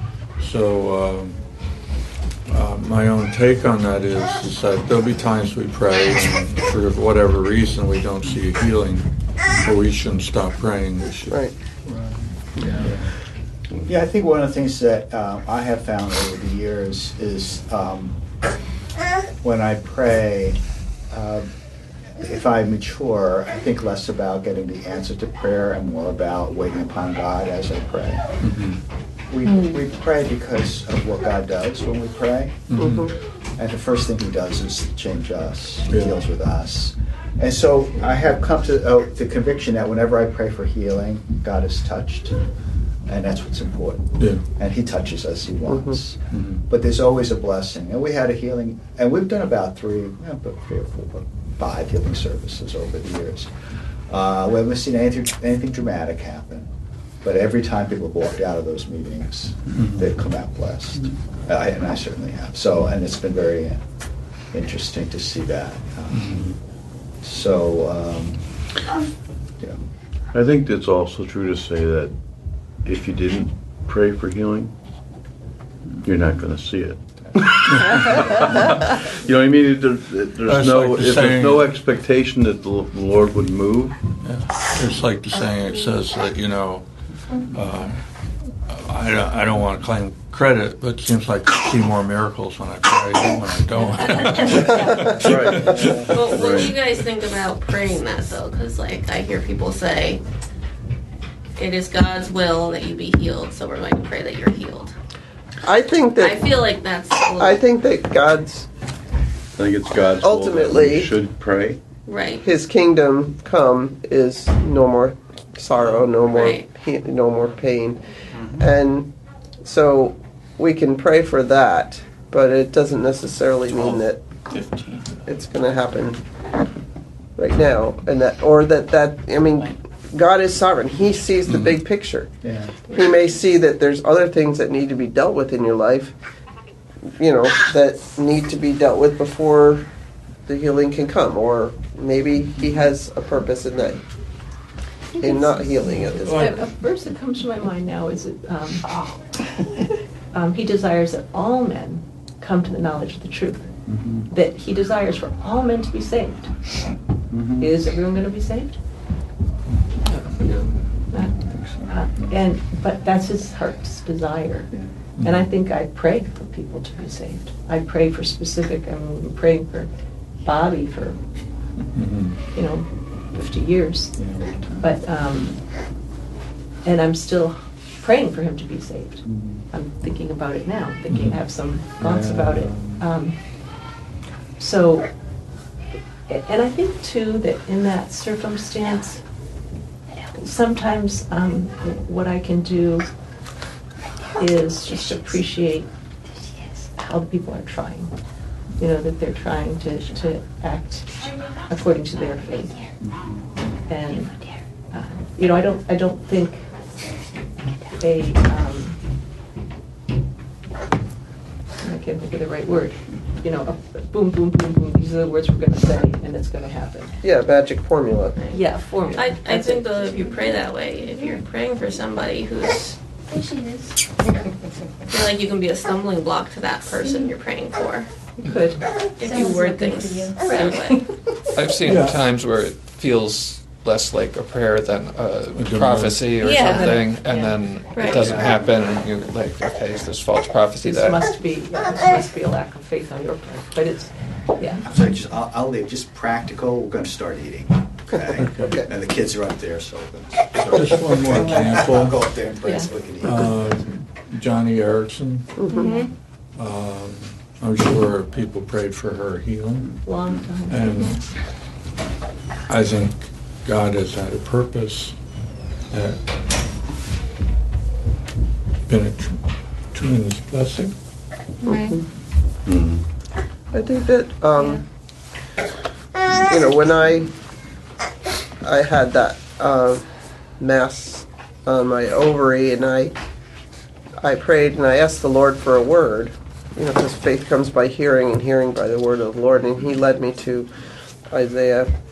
Speaker 4: So um, uh, my own take on that is, is that there'll be times we pray and for whatever reason we don't see a healing, but we shouldn't stop praying. We should.
Speaker 1: Right.
Speaker 9: Yeah, I think one of the things that uh, I have found over the years is um, when I pray, uh, if I mature, I think less about getting the answer to prayer and more about waiting upon God as I pray.
Speaker 4: Mm-hmm.
Speaker 9: We, we pray because of what God does when we pray.
Speaker 1: Mm-hmm.
Speaker 9: And the first thing he does is change us. He
Speaker 4: Yeah.
Speaker 9: deals with us. And so I have come to uh, the conviction that whenever I pray for healing, God is touched. And that's what's important.
Speaker 4: Yeah.
Speaker 9: And he touches us, he wants.
Speaker 4: Mm-hmm.
Speaker 9: But there's always a blessing. And we had a healing, and we've done about three, yeah, about three or four, five healing services over the years. Uh, we haven't seen anything, anything dramatic happen. But every time people have walked out of those meetings,
Speaker 4: Mhm.
Speaker 9: they've come out blessed. Uh, I, and I certainly have. So, and it's been very uh, interesting to see that. Um, so, um, you know.
Speaker 3: I think it's also true to say that if you didn't pray for healing, you're not going to see it. You know what I mean? There, there's
Speaker 4: That's
Speaker 3: no
Speaker 4: like the
Speaker 3: if
Speaker 4: saying-
Speaker 3: there's no expectation that the Lord would move.
Speaker 4: Yeah. It's like the saying, it says that, you know, uh, I, don't, I don't want to claim credit, but it seems like I see more miracles when I pray than when I don't.
Speaker 3: Right.
Speaker 8: Well, what do
Speaker 3: Right.
Speaker 8: you guys think about praying that though? Because like I hear people say, it is God's will that you be healed, so we're going to pray that you're healed.
Speaker 1: I think
Speaker 8: I
Speaker 1: that
Speaker 8: feel like that's. A little,
Speaker 1: I think that God's
Speaker 3: I think it's God's will that
Speaker 1: Ultimately-
Speaker 3: we should pray.
Speaker 8: right.
Speaker 1: His kingdom come is no more sorrow, no more
Speaker 8: Right.
Speaker 1: he- no more pain, and so we can pray for that, but it doesn't necessarily mean that
Speaker 6: fifteen.
Speaker 1: it's going to happen right now, and that or that that I mean, God is sovereign. He sees the big picture.
Speaker 9: Yeah.
Speaker 1: He may see that there's other things that need to be dealt with in your life, you know, that need to be dealt with before the healing can come, or maybe he has a purpose in that, in not healing at this
Speaker 2: A,
Speaker 1: point.
Speaker 2: a verse that comes to my mind now is that um, um, he desires that all men come to the knowledge of the truth. That he desires for all men to be saved. Is everyone going to be saved? No. Not, uh, and but that's his heart's desire. And I think I pray for people to be saved. I pray for specific. I mean, we've been praying for Bobby for you know fifty years. But um, and I'm still praying for him to be saved. I'm thinking about it now. Thinking I have some thoughts about it. Um, so, and I think too that in that circumstance, sometimes um, what I can do is just appreciate how the people are trying. You know, that they're trying to, to act according to their faith. And, uh, you know, I don't, I don't think a, um, I can't think of the right word, you know, a boom, boom, boom, boom, these are the words we're going to say, and it's going to happen.
Speaker 1: Yeah, magic formula.
Speaker 2: Yeah, formula.
Speaker 8: I, I
Speaker 2: That's
Speaker 8: think
Speaker 2: it.
Speaker 8: though, if you pray that way, if you're praying for somebody who's, I feel like you can be a stumbling block to that person you're praying for.
Speaker 2: You could.
Speaker 8: If you word things that way.
Speaker 7: I've seen
Speaker 4: Yeah.
Speaker 7: times where it feels less like a prayer than a
Speaker 4: good
Speaker 7: prophecy or
Speaker 8: Yeah.
Speaker 7: something, and
Speaker 2: Yeah.
Speaker 7: then
Speaker 8: Right.
Speaker 7: it doesn't happen, and you're like, okay, is this false prophecy
Speaker 2: This
Speaker 7: that
Speaker 2: must be, this must be a lack of faith on your part, but it's, yeah.
Speaker 9: So just, I'll, I'll leave, just practical, we're going to start eating. Okay?
Speaker 1: Okay.
Speaker 9: And the kids are up there, so we're gonna
Speaker 4: Just one more
Speaker 9: I'll
Speaker 4: example.
Speaker 9: go up there and pray
Speaker 2: Yeah.
Speaker 9: so we can eat.
Speaker 4: Uh, Johnny Erickson,
Speaker 2: Mm-hmm.
Speaker 4: um, I'm sure people prayed for her healing.
Speaker 2: Long time.
Speaker 4: And I think God has had a purpose that been a tr- tremendous blessing.
Speaker 8: Right.
Speaker 3: Mhm.
Speaker 1: I think that um, you know when I I had that uh, mass on my ovary, and I I prayed and I asked the Lord for a word, you know, because faith comes by hearing and hearing by the word of the Lord, and He led me to Isaiah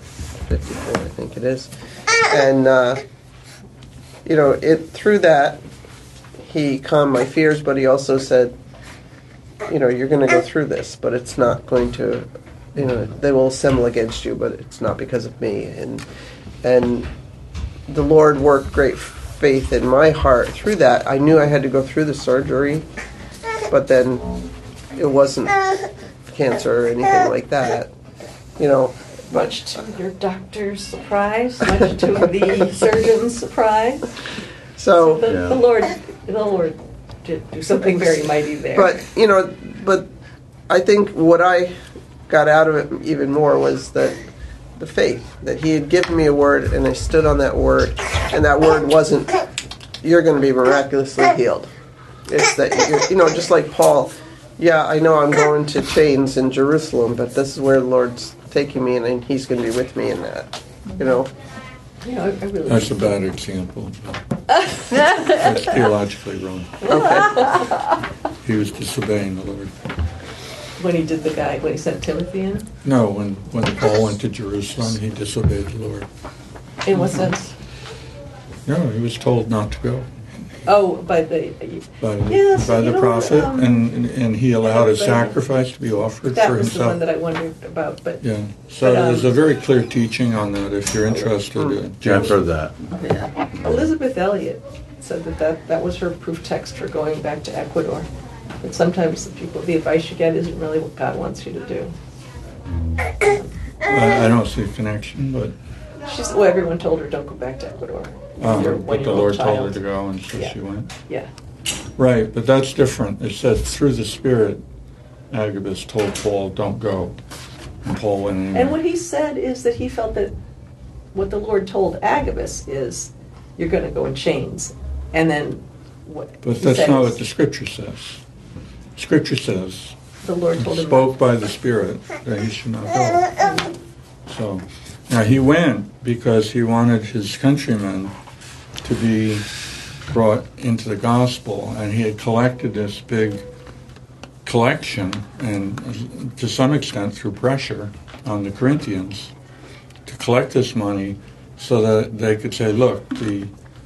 Speaker 1: fifty-four, I think it is. And, uh, you know, it through that, he calmed my fears, but he also said, you know, you're going to go through this, but it's not going to, you know, they will assemble against you, but it's not because of me. And and the Lord worked great faith in my heart through that. I knew I had to go through the surgery, but then it wasn't cancer or anything like that, you know.
Speaker 2: Much to your doctor's surprise, much to the surgeon's surprise.
Speaker 1: So,
Speaker 2: the,
Speaker 3: Yeah.
Speaker 2: the Lord, the Lord did do something very mighty there.
Speaker 1: but you know, but I think what I got out of it even more was that the faith that He had given me a word, and I stood on that word, and that word wasn't, "You're going to be miraculously healed." It's that you're, you know, just like Paul. Yeah, I know I'm going to chains in Jerusalem, but this is where the Lord's taking me, and He's going to be with me in that. You know.
Speaker 2: you know, I, I really.
Speaker 4: That's a bad example. That's theologically wrong.
Speaker 1: Okay.
Speaker 4: He was disobeying the Lord.
Speaker 2: When he did the guy, when he sent Timothy in,
Speaker 4: No, when, when Paul went to Jerusalem, he disobeyed the Lord.
Speaker 2: in what sense?
Speaker 4: No, he was told not to go
Speaker 2: Oh, by the
Speaker 4: by,
Speaker 2: Yes,
Speaker 4: by
Speaker 2: you
Speaker 4: the
Speaker 2: know,
Speaker 4: prophet,
Speaker 2: um,
Speaker 4: and and he allowed a
Speaker 2: but-
Speaker 4: sacrifice to be offered
Speaker 2: that
Speaker 4: for
Speaker 2: was the one
Speaker 4: himself.
Speaker 2: that I wondered about, but
Speaker 4: Yeah, so
Speaker 2: But, um,
Speaker 4: there's a very clear teaching on that if you're interested. uh,
Speaker 3: Yeah, I've heard that.
Speaker 2: yeah. Elizabeth Elliot said that, that that was her proof text for going back to Ecuador. But sometimes the people, the advice you get isn't really what God wants you to do.
Speaker 4: I, I don't see a connection, but
Speaker 2: She's well, everyone told her don't go back to Ecuador.
Speaker 4: um,
Speaker 2: Your
Speaker 4: but the
Speaker 2: one-year-old
Speaker 4: Lord told her
Speaker 2: child.
Speaker 4: to go, and so
Speaker 2: Yeah.
Speaker 4: she went.
Speaker 2: Yeah.
Speaker 4: Right, but that's different. It said through the Spirit, Agabus told Paul, "Don't go," and Paul went anyway.
Speaker 2: And what he said is that he felt that what the Lord told Agabus is, you're going to go in chains. And then what
Speaker 4: But
Speaker 2: he
Speaker 4: that's
Speaker 2: said
Speaker 4: not
Speaker 2: is,
Speaker 4: what the Scripture says. Scripture says,
Speaker 2: the Lord told him.
Speaker 4: spoke by the Spirit that he should not go. So, now he went because he wanted his countrymen to be brought into the gospel, and he had collected this big collection, and to some extent through pressure on the Corinthians, to collect this money so that they could say, look, the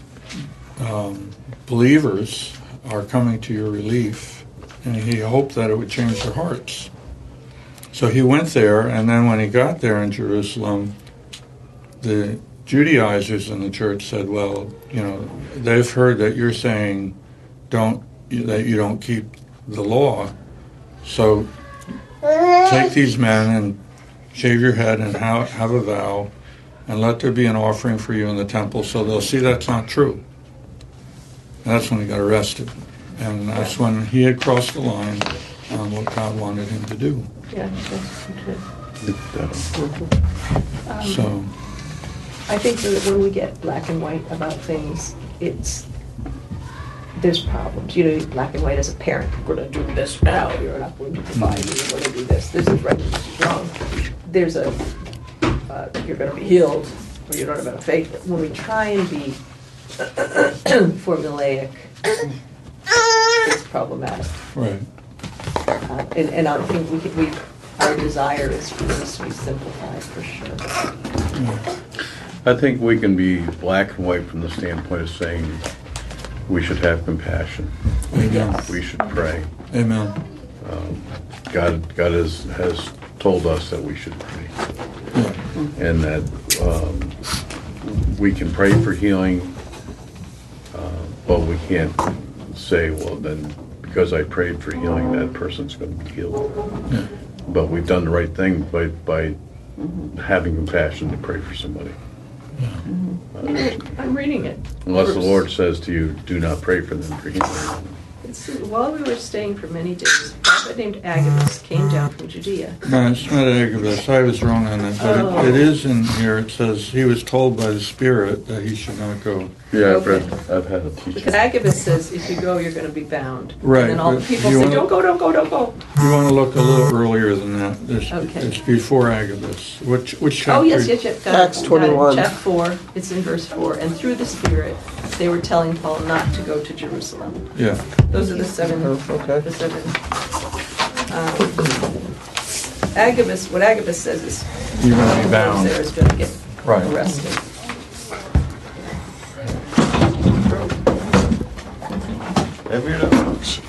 Speaker 4: um, believers are coming to your relief, and he hoped that it would change their hearts. So he went there, and then when he got there in Jerusalem, the Judaizers in the church said, well, you know, they've heard that you're saying don't that you don't keep the law, so take these men and shave your head and have, have a vow, and let there be an offering for you in the temple, so they'll see that's not true. And that's when he got arrested. And that's when he had crossed the line on what God wanted him to do.
Speaker 2: Yeah, that's okay. Um,
Speaker 4: So,
Speaker 2: I think that when we get black and white about things, it's there's problems. You know, black and white as a parent, we're going to do this now. You're not going to provide. You're going to do this. This is right. This is wrong. There's a uh, you're going to be healed, or you don't have enough faith. When we try and be formulaic, it's problematic.
Speaker 4: right.
Speaker 2: Uh, and, and I think we, could- we our desire is for this to be simplified for sure.
Speaker 3: I think we can be black and white from the standpoint of saying we should have compassion.
Speaker 4: Amen.
Speaker 3: We should pray.
Speaker 4: Amen.
Speaker 3: Um, God, God has, has told us that we should pray.
Speaker 4: Yeah.
Speaker 3: And that um, we can pray for healing, uh, but we can't say, well, then because I prayed for healing, that person's going to be healed.
Speaker 4: Yeah.
Speaker 3: But we've done the right thing by, by having compassion to pray for somebody. Uh,
Speaker 2: I'm reading it.
Speaker 3: unless the
Speaker 2: Verse-
Speaker 3: Lord says to you, do not pray for them for healing.
Speaker 2: It's, while we were staying for many days, a prophet named Agabus came down from Judea.
Speaker 4: No, it's not Agabus. I was wrong on that. But
Speaker 2: Oh.
Speaker 4: it, it is in here. It says he was told by the Spirit that he should not go.
Speaker 3: Yeah, I've
Speaker 2: Okay.
Speaker 3: read, I've had a teaching.
Speaker 2: Because Agabus says, if you go, you're going to be bound.
Speaker 4: Right,
Speaker 2: And then all the
Speaker 4: but
Speaker 2: people
Speaker 4: you
Speaker 2: say,
Speaker 4: wanna-
Speaker 2: don't go, don't go, don't go.
Speaker 4: You want to look a little earlier than that. It's,
Speaker 2: Okay.
Speaker 4: it's before Agabus. Which which chapter?
Speaker 2: Oh, yes, yes, yes. got it,
Speaker 1: Acts
Speaker 2: got it.
Speaker 1: twenty-one.
Speaker 2: Chapter four, it's in verse four. And through the Spirit, they were telling Paul not to go to Jerusalem.
Speaker 4: Yeah.
Speaker 2: Those are the seven,
Speaker 1: Oh, okay.
Speaker 2: the seven. Um, Agabus, what Agabus says is,
Speaker 4: You're going to be
Speaker 2: there
Speaker 4: bound.
Speaker 2: is going to get
Speaker 4: Right.
Speaker 2: arrested.
Speaker 3: Have you